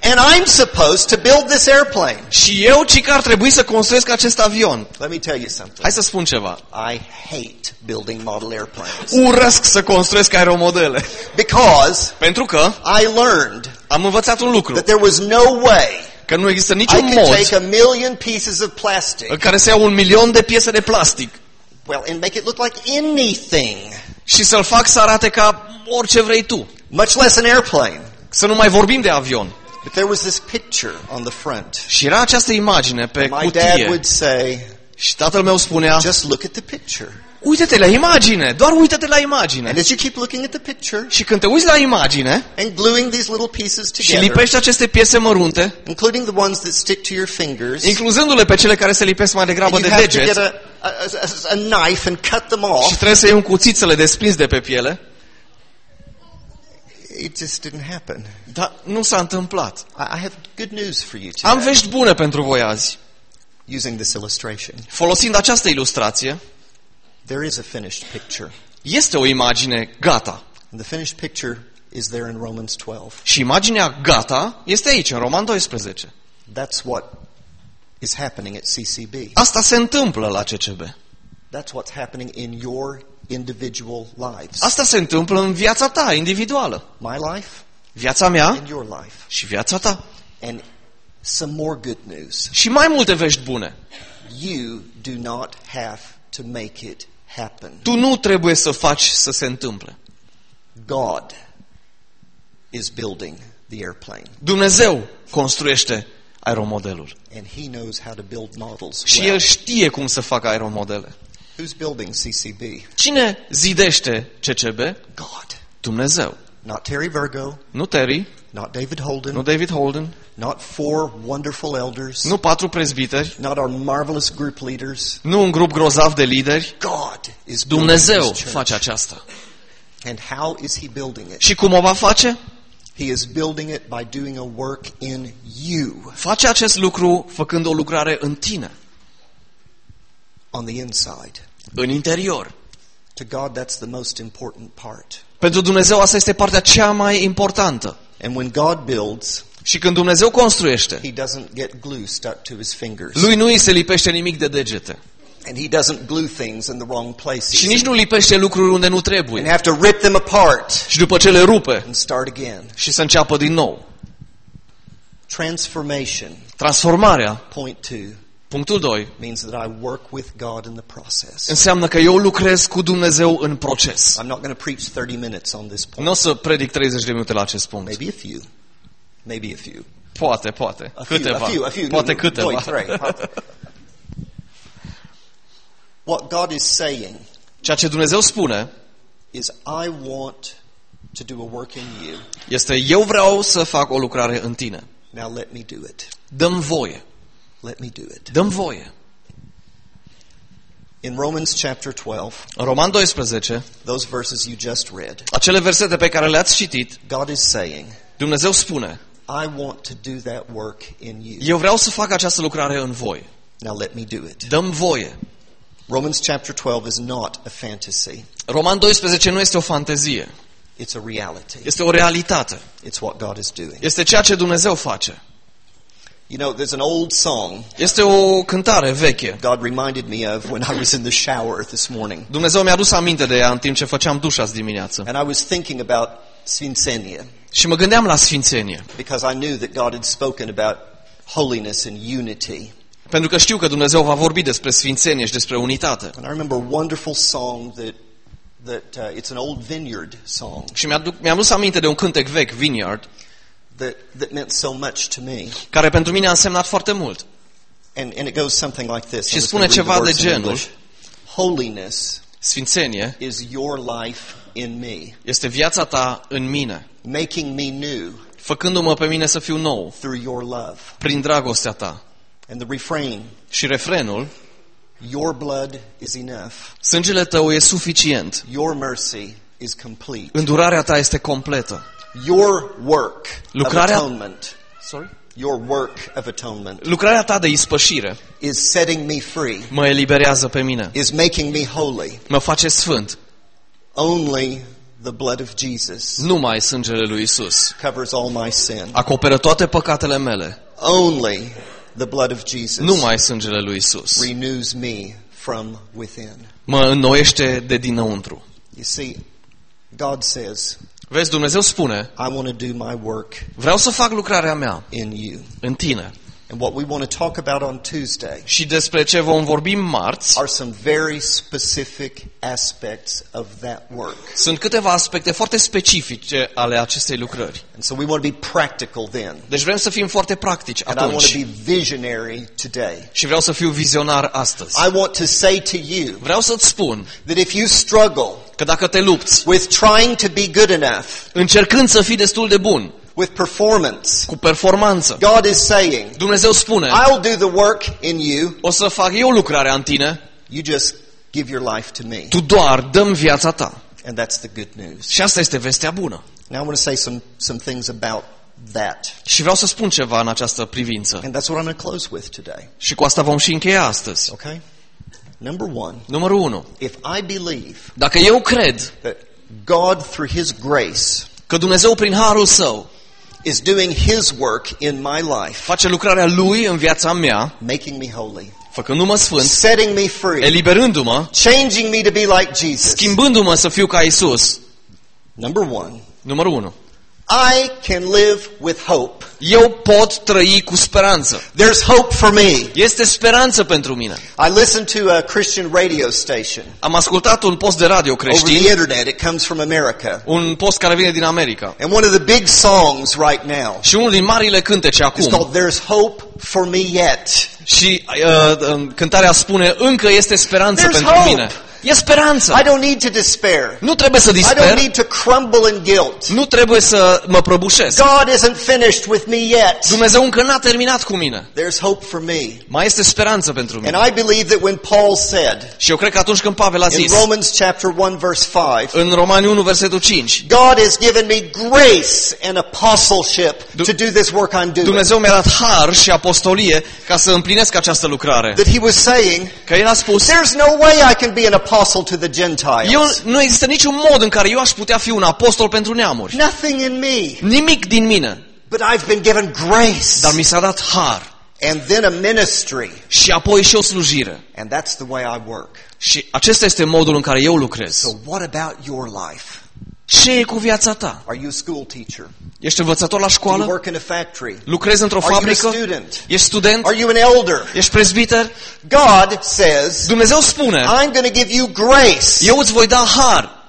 And I'm supposed to build this airplane. Și eu, ci că ar trebui să construiesc acest avion. Let me tell you something. Hai să spun ceva. I hate building model airplanes. Urăsc să construiesc aeromodele. Because Pentru că I learned am învățat un lucru. that there was no way Că nu există I niciun could mod take 1,000,000 pieces of plastic, în care să iau 1.000.000 de piese de plastic well, and make it look like anything, și să-l fac să arate ca orice vrei tu. much less an airplane. Să nu mai vorbim de avion. But there was this picture on the front. Și era această imagine pe My dad cutie. would say, Și tatăl meu spunea, just look at the picture. uită-te la imagine, doar uită-te la imagine. And as you keep looking at the picture Și când te uiți la imagine and gluing these little pieces și together, lipești aceste piese mărunte, including the ones that stick to your fingers, incluzându-le pe cele care se lipesc mai degrabă and de you have to get deget, a knife and cut them și off, trebuie să iei un cuțit să le desprinzi de pe piele, it just didn't happen. dar nu s-a întâmplat. I have good news for you Am today vești bune pentru voi azi. using this illustration. Folosind această ilustrație, There is a finished picture. este o imagine gata. And the finished picture is there in Romans 12. Și imaginea gata este aici, în Roman 12. That's what is happening at CCB. Asta se întâmplă la CCB. That's what's happening in your individual lives. Asta se întâmplă în viața ta individuală. My life Viața mea and your life. și viața ta. And some more good news. Și mai multe vești bune. You do not have to make it happen. Tu nu trebuie să faci să se întâmple. God is building the airplane. Dumnezeu construiește aeromodelul. And He knows how to build models Și well. El știe cum să facă aeromodele. Who's building CCB? Cine zidește CCB? God. Dumnezeu. Not Terry Virgo, Nu Terry, not David Holden, nu David Holden, not 4 wonderful elders, nu 4 prezbiteri, not our marvelous group leaders. nu un grup grozav de lideri. God is building Dumnezeu His church. face aceasta. And how is He building it? Și cum o va face? He is building it by doing a work in you, Face acest lucru făcând o lucrare în tine, on the inside. în interior. To God, that's the most important part. Pentru Dumnezeu asta este partea cea mai importantă. And when God builds, Și când Dumnezeu construiește, He doesn't get glue stuck to His fingers. lui nu îi se lipește nimic de degete. And He doesn't glue things in the wrong places. Și nici nu lipește lucruri unde nu And trebuie. have to rip them apart Și după ce le rupe and start again. și să înceapă din nou. Transformation, Transformarea, point 2, punctul 2, means that I work with God in the process. înseamnă că eu lucrez cu Dumnezeu în proces. I'm not going to preach 30 minutes on this point. Nu o să predic 30 de minute la acest punct. Maybe a few. Maybe a few. Poate. A few, Câteva. a few. Poate No, câteva. 2, 3. What God is saying Ceea ce Dumnezeu spune is, I want to do a work in you. este, eu vreau să fac o lucrare în tine. Now let me do it. Dă-mi voie. Let me do it. Dă-mi voie. In Romans chapter 12, În Roman 12, those verses you just read, acele versete pe care le-ați citit, God is saying, Dumnezeu spune, I want to do that work in you. eu vreau să fac această lucrare în voi. Now let me do it. Dă-mi voie. Romans chapter 12 is not a fantasy. Roman 12 nu este o fantezie. It's a reality. Este o realitate. It's what God is doing. Este ceea ce Dumnezeu face. You know, there's an old song Este o cântare veche. God reminded me of when I was in the shower this morning. Dumnezeu mi-a adus aminte de ea în timp ce făceam duș azi dimineață. And I was thinking about Sfințenie, Și mă gândeam la sfințenie. because I knew that God had spoken about holiness and unity. Pentru că știu că Dumnezeu va vorbi despre sfințenie și despre unitate. And I remember a wonderful song that it's an old Vineyard song Și mi-am adus aminte de un cântec vechi, Vineyard, that meant so much to me. care pentru mine a însemnat foarte mult. And it goes something like this. Și I'm just spune gonna read the ceva de words in genul: English. Holiness Sfințenie is your life in me, este viața ta în mine, making me new făcându-mă pe mine să fiu nou, through your love. prin dragostea ta. And the refrain, Și refrenul: your blood is enough. sângele tău e suficient, Your mercy is complete. îndurarea ta este completă. Your work of Lucrarea- atonement, your work of atonement Lucrarea ta de ispășire is setting me free, mă eliberează pe mine, is making me holy. mă face sfânt. Only the blood of Jesus Numai sângele lui Isus covers all my sin. acoperă toate păcatele mele. Only the blood of Jesus Numai sângele lui Isus renews me from within. mă înnoiește de dinăuntru. You see, God says, Vezi, Dumnezeu spune, I want to do my work vreau să fac lucrarea mea in you. în tine. And what we want to talk about on Tuesday Și despre ce vom vorbi marți, are some very specific aspects of that work. sunt câteva aspecte foarte specifice ale acestei lucrări. And so we want to be practical then. Deci vrem să fim foarte practici And I want to atunci. be visionary today. Și vreau să fiu vizionar astăzi. I want to say to you Vreau să-ți spun that if you struggle că dacă te lupți, with trying to be good enough, încercând să fii destul de bun, with performance, cu performanță, God is saying, Dumnezeu spune, I'll do the work in you. o să fac eu lucrarea în tine, You just give your life to me. tu doar dă-mi viața ta. And that's the good news. Și asta este vestea bună. Now I want to say some things about that. Și vreau să spun ceva în această privință. And that's what I'm going to close with today. Și cu asta vom și încheia astăzi. Okay? Number one, Numărul 1. if I believe Dacă eu cred that God, through His grace, că Dumnezeu prin harul său is doing His work in my life, face lucrarea lui în viața mea, making me holy, făcându-mă sfânt, setting me free, eliberându-mă, changing me to be like Jesus. schimbându-mă să fiu ca Isus. Number one, Numărul 1. I can live with hope. Eu pot trăi cu speranță. There's hope for me. Este speranță pentru mine. I listen to a Christian radio station Am ascultat un post de radio over the creștin, internet. It comes from America. un post care vine din America. And one of the big songs right now Și unul din marile cântece is acum. called There's Hope for Me Yet. Și cântarea spune, încă este speranță There's pentru hope. mine. E speranță. I don't need to despair. Nu trebuie să I don't disper. need to crumble in guilt. Nu trebuie să mă prăbușesc. God isn't finished with me yet. Dumnezeu încă n-a terminat cu mine. There's hope for me. Mai este speranță pentru mine. And I believe that when Paul said Și eu cred că atunci când Pavel a in zis, Romans chapter 1 verse 5, în Romani 1, versetul 5, God has given me grace and apostleship to do this work I'm doing. Dumnezeu mi-a dat har și apostolie ca să împlinesc această lucrare. That he was saying, Că el a spus, there's no way I can be an apostle to the Gentiles. nu există niciun mod în care eu aș putea fi un apostol pentru neamuri. Nothing in me. Nimic din mine. But I've been given grace. Dar mi s-a dat har. And then a ministry. Și apoi și o slujire. And that's the way I work. Și acesta este modul în care eu lucrez. So what about your life? Ce e cu viața ta? Are you a school teacher? Ești învățător la Do you școală? work in a factory? Lucrezi într-o Are you a fabrică? student? Ești student? Are you an elder? Ești prezbiter? God says, Dumnezeu spune, I'm going to give you grace eu îți voi da har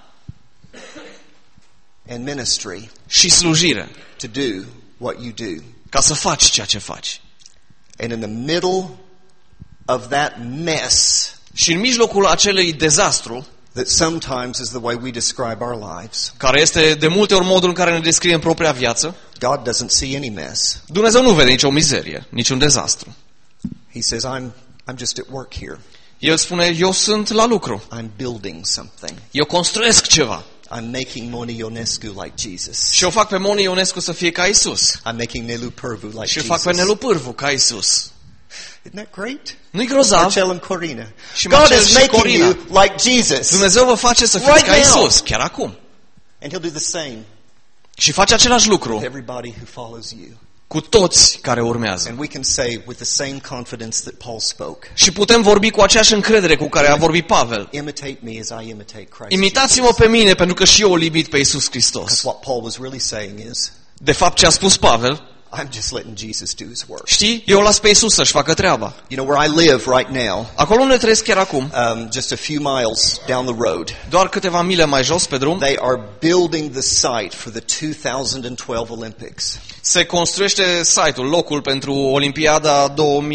and ministry și slujire to do what you do. ca să faci ceea ce faci. And in the middle of that mess Și în mijlocul acelui dezastru, that sometimes is the way we describe our lives, care este de multe ori modul în care ne descriem propria viață, God doesn't see any mess. Dumnezeu nu vede nicio mizerie, niciun dezastru. He says, I'm just at work here. El spune, eu sunt la lucru, I'm building something. eu construiesc ceva. I'm making Moni Ionescu like Jesus. Și o fac pe Moni Ionescu să fie ca Isus. I'm making Nelu Pârvu like Și Jesus. fac pe Nelu Pârvu ca Isus. Isn't that great? Nu-i grozav? Marcel and Corina. Și God Marcel is și making Corina. you like Jesus. Dumnezeu vă face să fiți Right ca now. Isus, chiar acum. And He'll do the same Și face același with lucru everybody who follows you. cu toți care urmează. And we can say with the same confidence that Paul spoke, Și putem vorbi cu aceeași încredere cu care a vorbit Pavel. imitate me as I imitate Christ Imitați-mă Jesus. pe mine pentru că și eu o iubit pe Iisus Hristos. Because what Paul was really saying is, De fapt, ce a spus Pavel, I'm just letting Jesus do His work. știi, eu las pe Iisus să-și facă treaba. You know, where I live right now, Acolo unde trăiesc chiar acum, just a few miles down the road, doar câteva mile mai jos pe drum, they are building the site for the 2012 Olympics. se construiește site-ul, locul pentru Olimpiada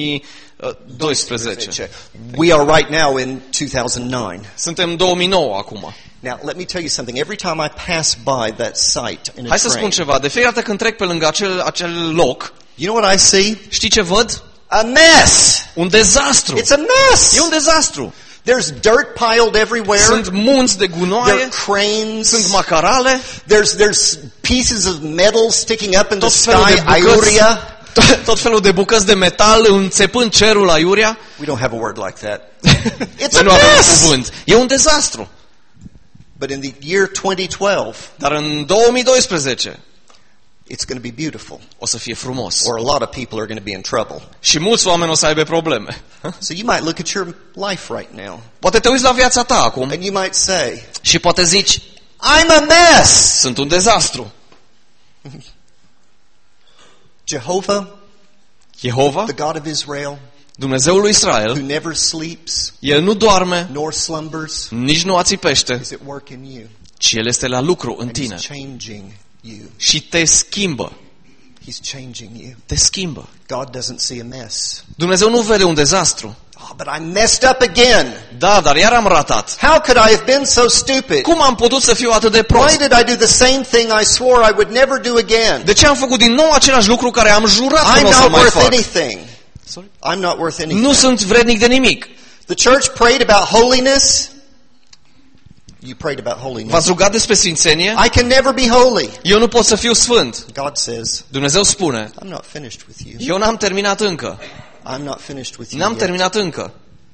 2012. We are right now in 2009. Suntem 2009 acum. Now, let me tell you something. Every time I pass by that site in a Hai să spun train, ceva. De fiecare dată când trec pe lângă acel loc, you know what I see? știi ce văd? A mess! Un dezastru. It's a mess! E un dezastru. There's dirt piled everywhere. Sunt munți de There gunoaie, are cranes. sunt macarale, There's pieces of metal sticking up in the tot felul sky, de bucăți, iuria. tot felul de bucăți de metal înțepând cerul aiurea. We don't have a word like that. It's Noi a nu avem mess! cuvânt. E un dezastru. But in the year 2012, Dar în 2012 it's going to be beautiful. o să fie frumos. Or a lot of people are going to be in trouble. Și mulți oameni o să aibă probleme. So you might look at your life right now, Poate te uiți la viața ta acum and you might say, și poate zici, I'm a mess. sunt un dezastru. Jehova, the God of Israel, Dumnezeul lui who Israel, never sleeps El nu doarme, nor slumbers, nici nu ațipește, is at work in you. ci El este la lucru în And tine He's changing you. și te schimbă. He's changing you. Te schimbă. God doesn't see a mess. Dumnezeu nu vede un dezastru. Oh, but I messed up again. Da, dar iar am ratat. How could I have been so stupid? Cum am putut să fiu atât de Why prost? did I do the same thing I swore I would never do again? De ce am făcut din nou același lucru care am jurat că I'm nu o să not mai worth fac? anything. I'm not worth anything. Nu sunt vrednic de nimic. The church prayed about holiness. You prayed about holiness. V-ați rugat despre sfințenie? I can never be holy. Eu nu pot să fiu sfânt. God says, Dumnezeu spune, I'm not finished with you. eu n-am terminat încă. I'm not finished with you N-am yet. terminat încă.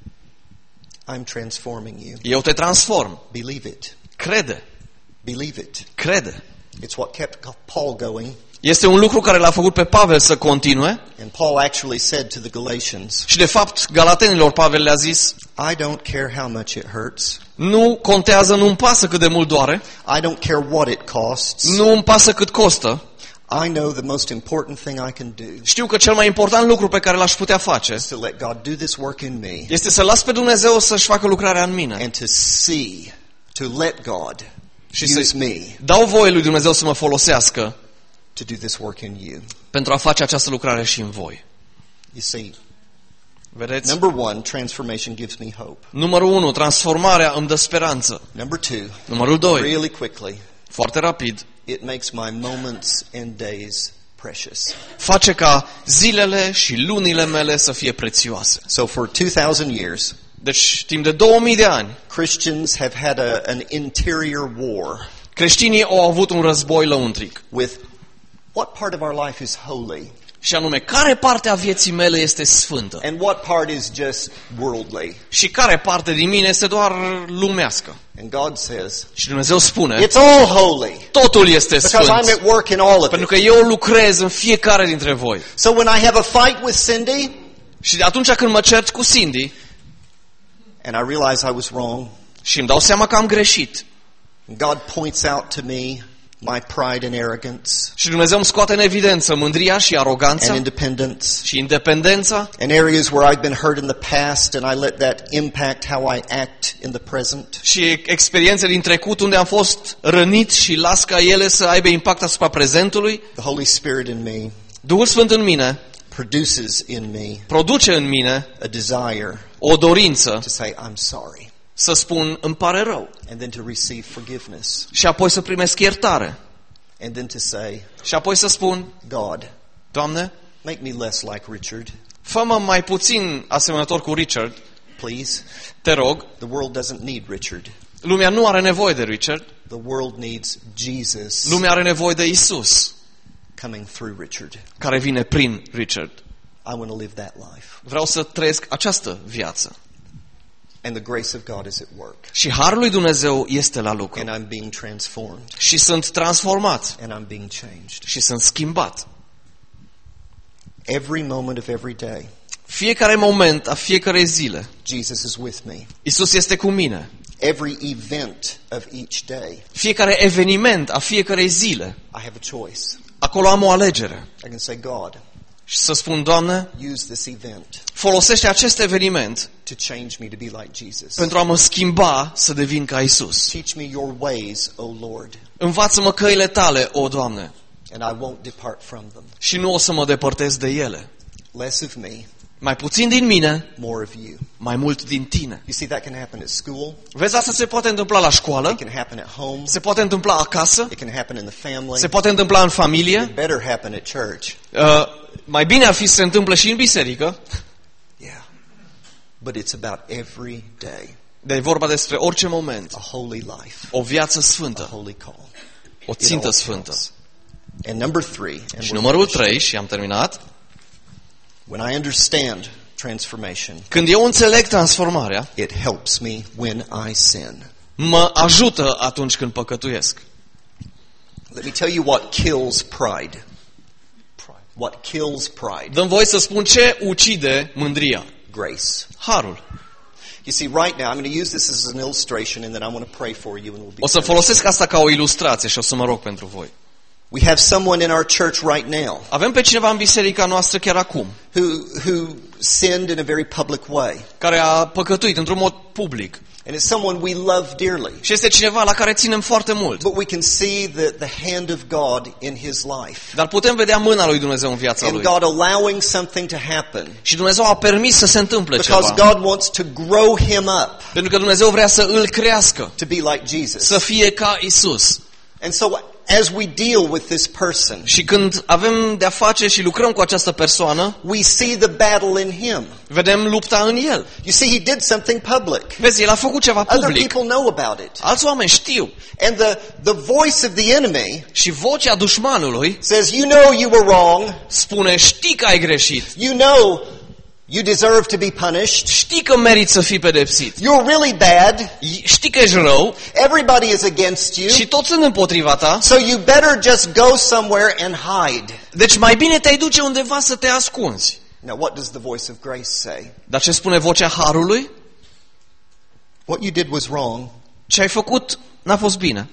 I'm transforming you. Eu te transform. Believe it. Crede. Believe it. Crede. It's what kept Paul going. Este un lucru care l-a făcut pe Pavel să continue And Paul actually said to the Galatians, și de fapt Galatenilor Pavel le-a zis, I don't care how much it hurts. nu contează, nu-mi pasă cât de mult doare, I don't care what it costs. nu-mi pasă cât costă. I know the most important thing I can do Știu că cel mai important lucru pe care l-aș putea face is to let God do this work in me este să las pe Dumnezeu să-și facă lucrarea în mine and to see, to let God și use să me dau voie lui Dumnezeu să mă folosească to do this work in you. pentru a face această lucrare și în voi. You see, Vedeți? number one, transformation gives me hope. Numărul 1, transformarea îmi dă speranță. Number two, Numărul 2, really quickly, foarte rapid, it makes my moments and days precious. face ca zilele și lunile mele să fie prețioase. So for 2000 years, Deci, timp de 2000 de ani, Christians have had an interior war creștinii au avut un război lăuntric. with what part of our life is holy Și anume, care parte a vieții mele este sfântă? and what part is just worldly. Și care parte din mine este doar lumească? And God says, Și Dumnezeu spune, it's all holy totul este because I'm sfânt. at work in all of Pentru it. că eu lucrez în fiecare dintre voi. So when I have a fight with Cindy Și atunci când mă cert cu Cindy and I realize I was wrong, și îmi dau seama că am greșit God points out to me my pride and arrogance și Dumnezeu îmi scoate în evidență mândria și and aroganța independence și independența and areas where I've been hurt in the past and I let that impact how I act in the present. și experiențe din trecut unde am fost rănit și las ca ele să aibă impact asupra prezentului. The Holy Spirit in me Duhul Sfânt în mine produces in me produce în mine a desire o dorință to say I'm sorry să spun îmi pare rău and then to receive forgiveness și apoi să primesc iertare and then to say, și apoi să spun, God, Doamne, make me less like Richard, fă-mă mai puțin asemănător cu Richard, please. te rog. The world doesn't need Richard. Lumea nu are nevoie de Richard, The world needs Jesus lumea are nevoie de Isus, coming through Richard. care vine prin Richard. I want to live that life. Vreau să trăiesc această viață. And the grace of God is at work. Și harul lui Dumnezeu este la lucru. And I'm being transformed. Și sunt transformat. And I'm being changed. Și sunt schimbat. Every moment of every day, Fiecare moment a fiecarei zile, Jesus is with me. Isus este cu mine. Every event of each day, Fiecare eveniment a fiecarei zile, I have a choice. acolo am o alegere. I can say, God, Și să spun, Doamne, use this event folosește acest eveniment to change me to be like Jesus. pentru a mă schimba să devin ca Isus. Teach me your ways, O Lord, Învață-mă căile tale, o Doamne, and I won't depart from them. și nu o să mă depărtez de ele. Less of me, Mai puțin din mine, more of you. mai mult din tine. You see, that can happen at school. Vezi, asta se poate întâmpla la școală, It can happen at home. se poate întâmpla acasă, It can happen in the family. se poate întâmpla în It familie. better happen at church. Mai bine ar fi să se întâmple și în biserică, Yeah. But it's about every day. dar e vorba despre orice moment. A holy life. O viață A sfântă, holy call. o It țintă all sfântă. counts. And number 3. And Și we're numărul finished. 3, și am terminat, When I understand transformation, când eu înțeleg transformarea, it helps me when I sin. mă ajută atunci când păcătuiesc. Let me tell you what kills pride. What kills pride? Dă-mi voie să spun ce ucide mândria. Grace. Harul. You see, right now, I'm going to use this as an illustration, and then I want to pray for you, and we'll be O să folosesc asta ca o ilustrație și o să mă rog pentru voi. We have someone in our church right now Avem pe cineva în biserica noastră chiar acum, who sinned in a very public way. care a păcătuit într-un mod public. And it's someone we love dearly. Și este cineva la care ținem foarte mult. But we can see the hand of God in his life. Dar putem vedea mâna lui Dumnezeu în viața And lui. God allowing something to happen. Și Dumnezeu a permis să se întâmple Because ceva. God wants to grow him up Pentru că Dumnezeu vrea să îl crească, to be like Jesus. să fie ca Isus. And so as we deal with this person, Și când avem de-a face și lucrăm cu această persoană, we see the battle in him. vedem lupta în el. You see, he did something public. Vezi, el a făcut ceva Other public. people know about it. Alți oameni știu. And the voice of the enemy Și vocea dușmanului says, you know you were wrong. spune, știi că ai greșit. You know you deserve to be punished. Știi că meriți să fii pedepsit. You're really bad. Știi că ești rău Everybody is against you. și toți sunt împotriva ta. So you better just go somewhere and hide. Deci mai bine te-ai duce undeva să te ascunzi. Now what does the voice of grace say? Dar ce spune vocea harului? What you did was wrong. Ce ai făcut n-a fost bine.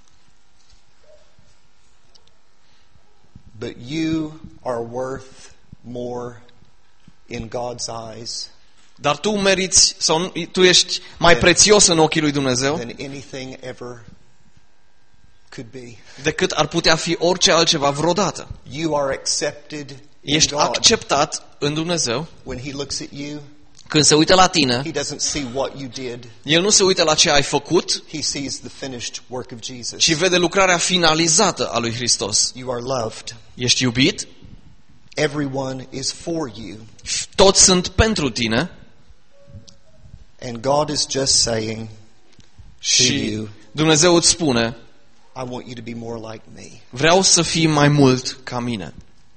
But you are worth more in God's eyes Dar tu meriți, sau tu ești mai prețios în ochii lui Dumnezeu than anything ever could be. decât ar putea fi orice altceva vreodată. You are accepted in Ești God. acceptat în Dumnezeu. When he looks at you, Când se uită la tine, he doesn't see what you did. El nu se uită la ce ai făcut, He sees the finished work of Jesus. ci vede lucrarea finalizată a lui Hristos. You are loved. Ești iubit, Everyone is for you. toți sunt pentru tine And God is just saying to și you, Dumnezeu îți spune, I want you to be more like me. vreau să fii mai mult ca mine.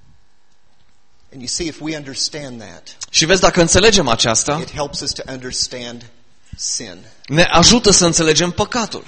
And you see, if we understand that, Și vezi, dacă înțelegem aceasta, it helps us to understand sin. ne ajută să înțelegem păcatul.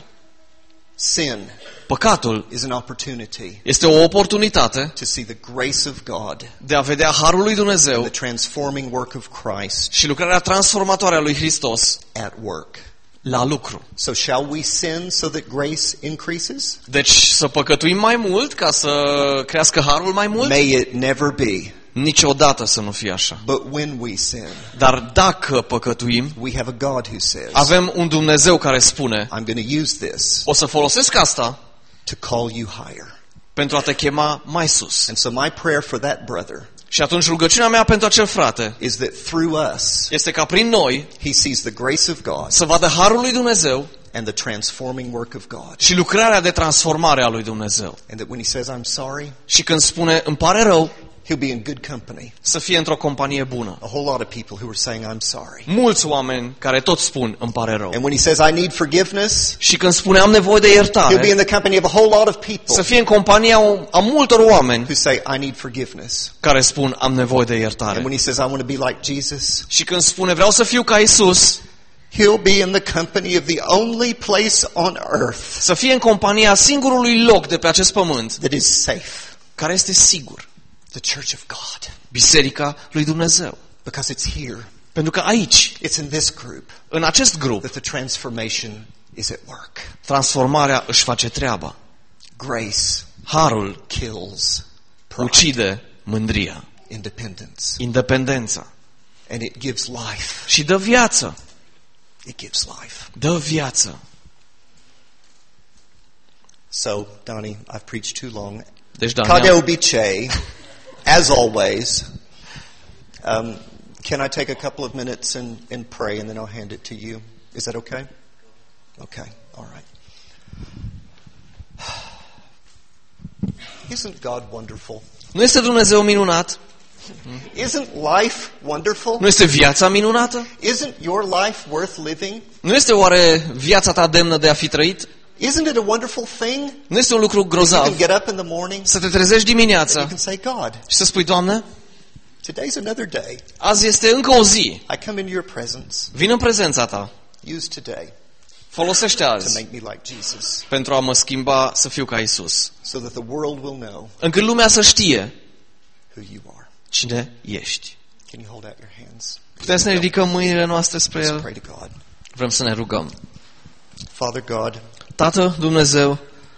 Sin Păcatul is an opportunity este o oportunitate to see the grace of God, de a vedea harul lui Dumnezeu the transforming work of Christ și lucrarea transformatoare a lui Hristos at work. la lucru. So shall we sin so that grace increases? Deci să păcătuim mai mult ca să crească harul mai mult? May it never be. Niciodată să nu fie așa. But when we sin, Dar dacă păcătuim, we have a God who says, avem un Dumnezeu care spune, I'm going to use this o să folosesc asta to call you higher. pentru a te chema mai sus. And so my prayer for that brother Și atunci rugăciunea mea pentru acel frate is that through us, este ca prin noi he sees the grace of God să vadă harul lui Dumnezeu and the transforming work of God. și lucrarea de transformare a lui Dumnezeu. And that when he says, I'm sorry, Și când spune, îmi pare rău, he'll be in good company. să fie într-o companie bună. A whole lot of people who are saying, I'm sorry. Mulți oameni care tot spun, îmi pare rău. And when he says, I need forgiveness, Și când spune, am nevoie de he'll be iertare, in the company of a whole lot of să people fie în compania a multor oameni who say, I need forgiveness. care spun, am nevoie de And iertare. when he says, I want to be like Jesus, Și când spune, vreau să fiu ca Isus, he'll be in the company of the only place on earth să fie în compania singurului loc de pe acest pământ that is safe. care este sigur. The church of God. Biserica lui Dumnezeu. Because it's here. Pentru că aici, It's in this group în acest grup, that the transformation is at work. transformarea își face treaba. Grace Harul kills pride, ucide mândria, independence, independența and it gives life. și dă viață. It gives life. Dă viață. So, Donnie, I've preached too long. Deci, da, Kadeu biche, as always. Can I take a couple of minutes and pray, and then I'll hand it to you? Is that okay? Okay, all right. Isn't God wonderful? nu este Dumnezeu minunat? Isn't life wonderful? Nu este viața minunată? Isn't your life worth living? Nu este oare viața ta demnă de a fi trăit? Isn't it a wonderful thing? Nu este un lucru You can grozav get up in the morning să te trezești and you dimineața can say, God, și să spui, Doamne, today's another day. azi este încă o zi. I come into your presence. Vin în prezența ta. Use today. Folosește to azi make me like Jesus, pentru a mă schimba să fiu ca Isus. so that the world will know Încât lumea să știe who you are. cine ești. Can you hold out your hands? Putem să ne ridicăm mâinile noastre spre Let's El? pray to God. Vrem să ne rugăm. Father God, Tată Dumnezeu,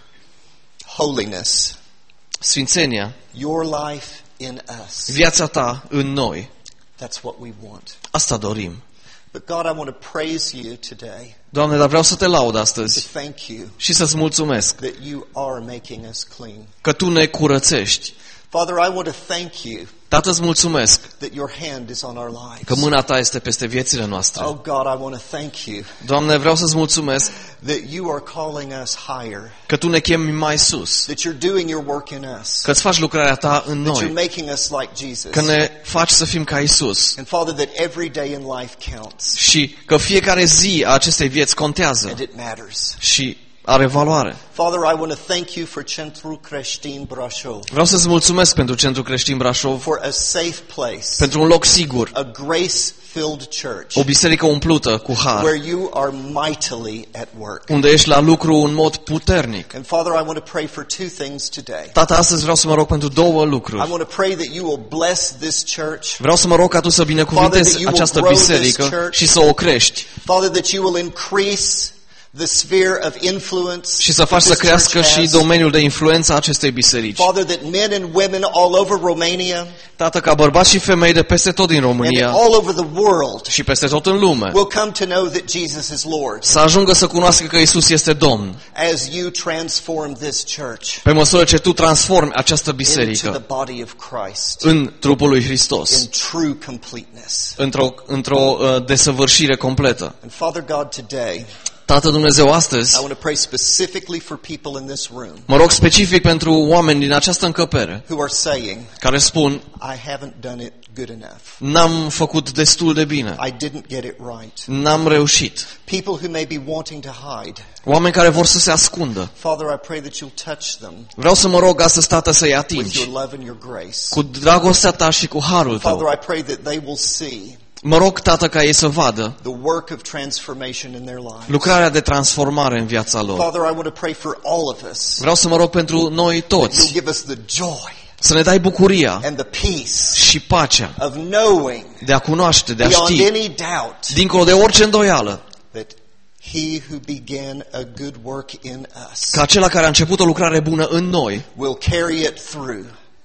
holiness, sfințenia, your life in us. viața Ta în noi, That's what we want. asta dorim. But God, I want to praise you today, Doamne, dar vreau să Te laud to astăzi thank you și să-ți mulțumesc that you are making us clean. că Tu ne curățești. Father, I want to thank you Tată, îți mulțumesc that your hand is on our lives. că mâna Ta este peste viețile noastre. Oh God, I want to thank you Doamne, vreau să-ți mulțumesc that you are calling us higher, că Tu ne chemi mai sus, that you're doing your work in us, că îți faci lucrarea Ta în that you're noi, making us like Jesus. că ne faci să fim ca Isus And Father, that every day in life counts și că fiecare zi a acestei vieți contează and it matters. și are valoare. Father, I want to thank you for Centru Creștin Brașov, Vreau să-ți mulțumesc pentru Centrul Creștin Brașov, for a safe place, pentru un loc sigur, a grace-filled church, o biserică umplută cu har, where you are mightily at work. unde ești la lucru în mod puternic. And Father, I want to pray for two things today. Tată, astăzi vreau să mă rog pentru două I lucruri. want to pray that you will bless this church. Vreau să mă rog ca Tu să binecuvântezi această biserică și să o crești Father, that you will increase the sphere of influence și să faci that să this church crească și has. domeniul de influență a acestei biserici. Father, that men and women all over Romania Tată, ca bărbați și femei de peste tot din and România all over the world și peste tot în lume will come to know that Jesus is Lord să ajungă să cunoască că Isus este Domn, as you transform this church pe măsură ce Tu transformi această into biserică the body of Christ în trupul lui Hristos, in true completeness. într-o desăvârșire completă. And Father God, today Tată Dumnezeu, I astăzi want to pray specifically for people in this room mă rog specific pentru oameni din această încăpere who are saying, care spun, I haven't done it good enough. n-am făcut destul de bine, I didn't get it right. n-am reușit. People who may be wanting to hide. Oameni care vor să se ascundă. Father, I pray that you'll touch them Vreau să mă rog astăzi, Tată, să-i with atingi your love and your grace. cu dragostea Ta și cu harul Father, Tău. I pray that they will see Mă rog, Tată, ca ei să vadă the work of transformation in their lives. lucrarea de transformare în viața lor. Father, I want to pray for all of us. Vreau să mă rog pentru noi You'll toți give us the joy să ne dai bucuria and the peace și pacea of knowing de a cunoaște, de a beyond ști, any doubt dincolo de orice îndoială, that he who began a good work in us că acela care a început o lucrare bună în noi will carry it through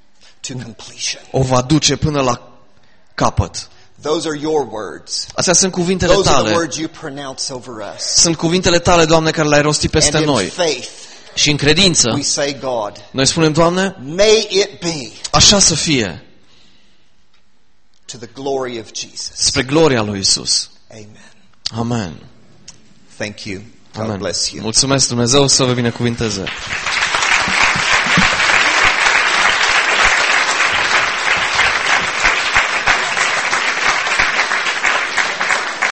to completion. o va duce până la capăt. Those are your words. Astea sunt cuvintele Those are the Tale. words you pronounce over us. Sunt cuvintele Tale, Doamne, care le-ai rostit peste And in noi. faith, Și în credință, we say, God, noi spunem, Doamne, may it be așa să fie, to the glory of Jesus. spre gloria lui Isus. Amen. Amen. Thank you. God Amen. bless you. Mulțumesc, Dumnezeu să vă binecuvinteze.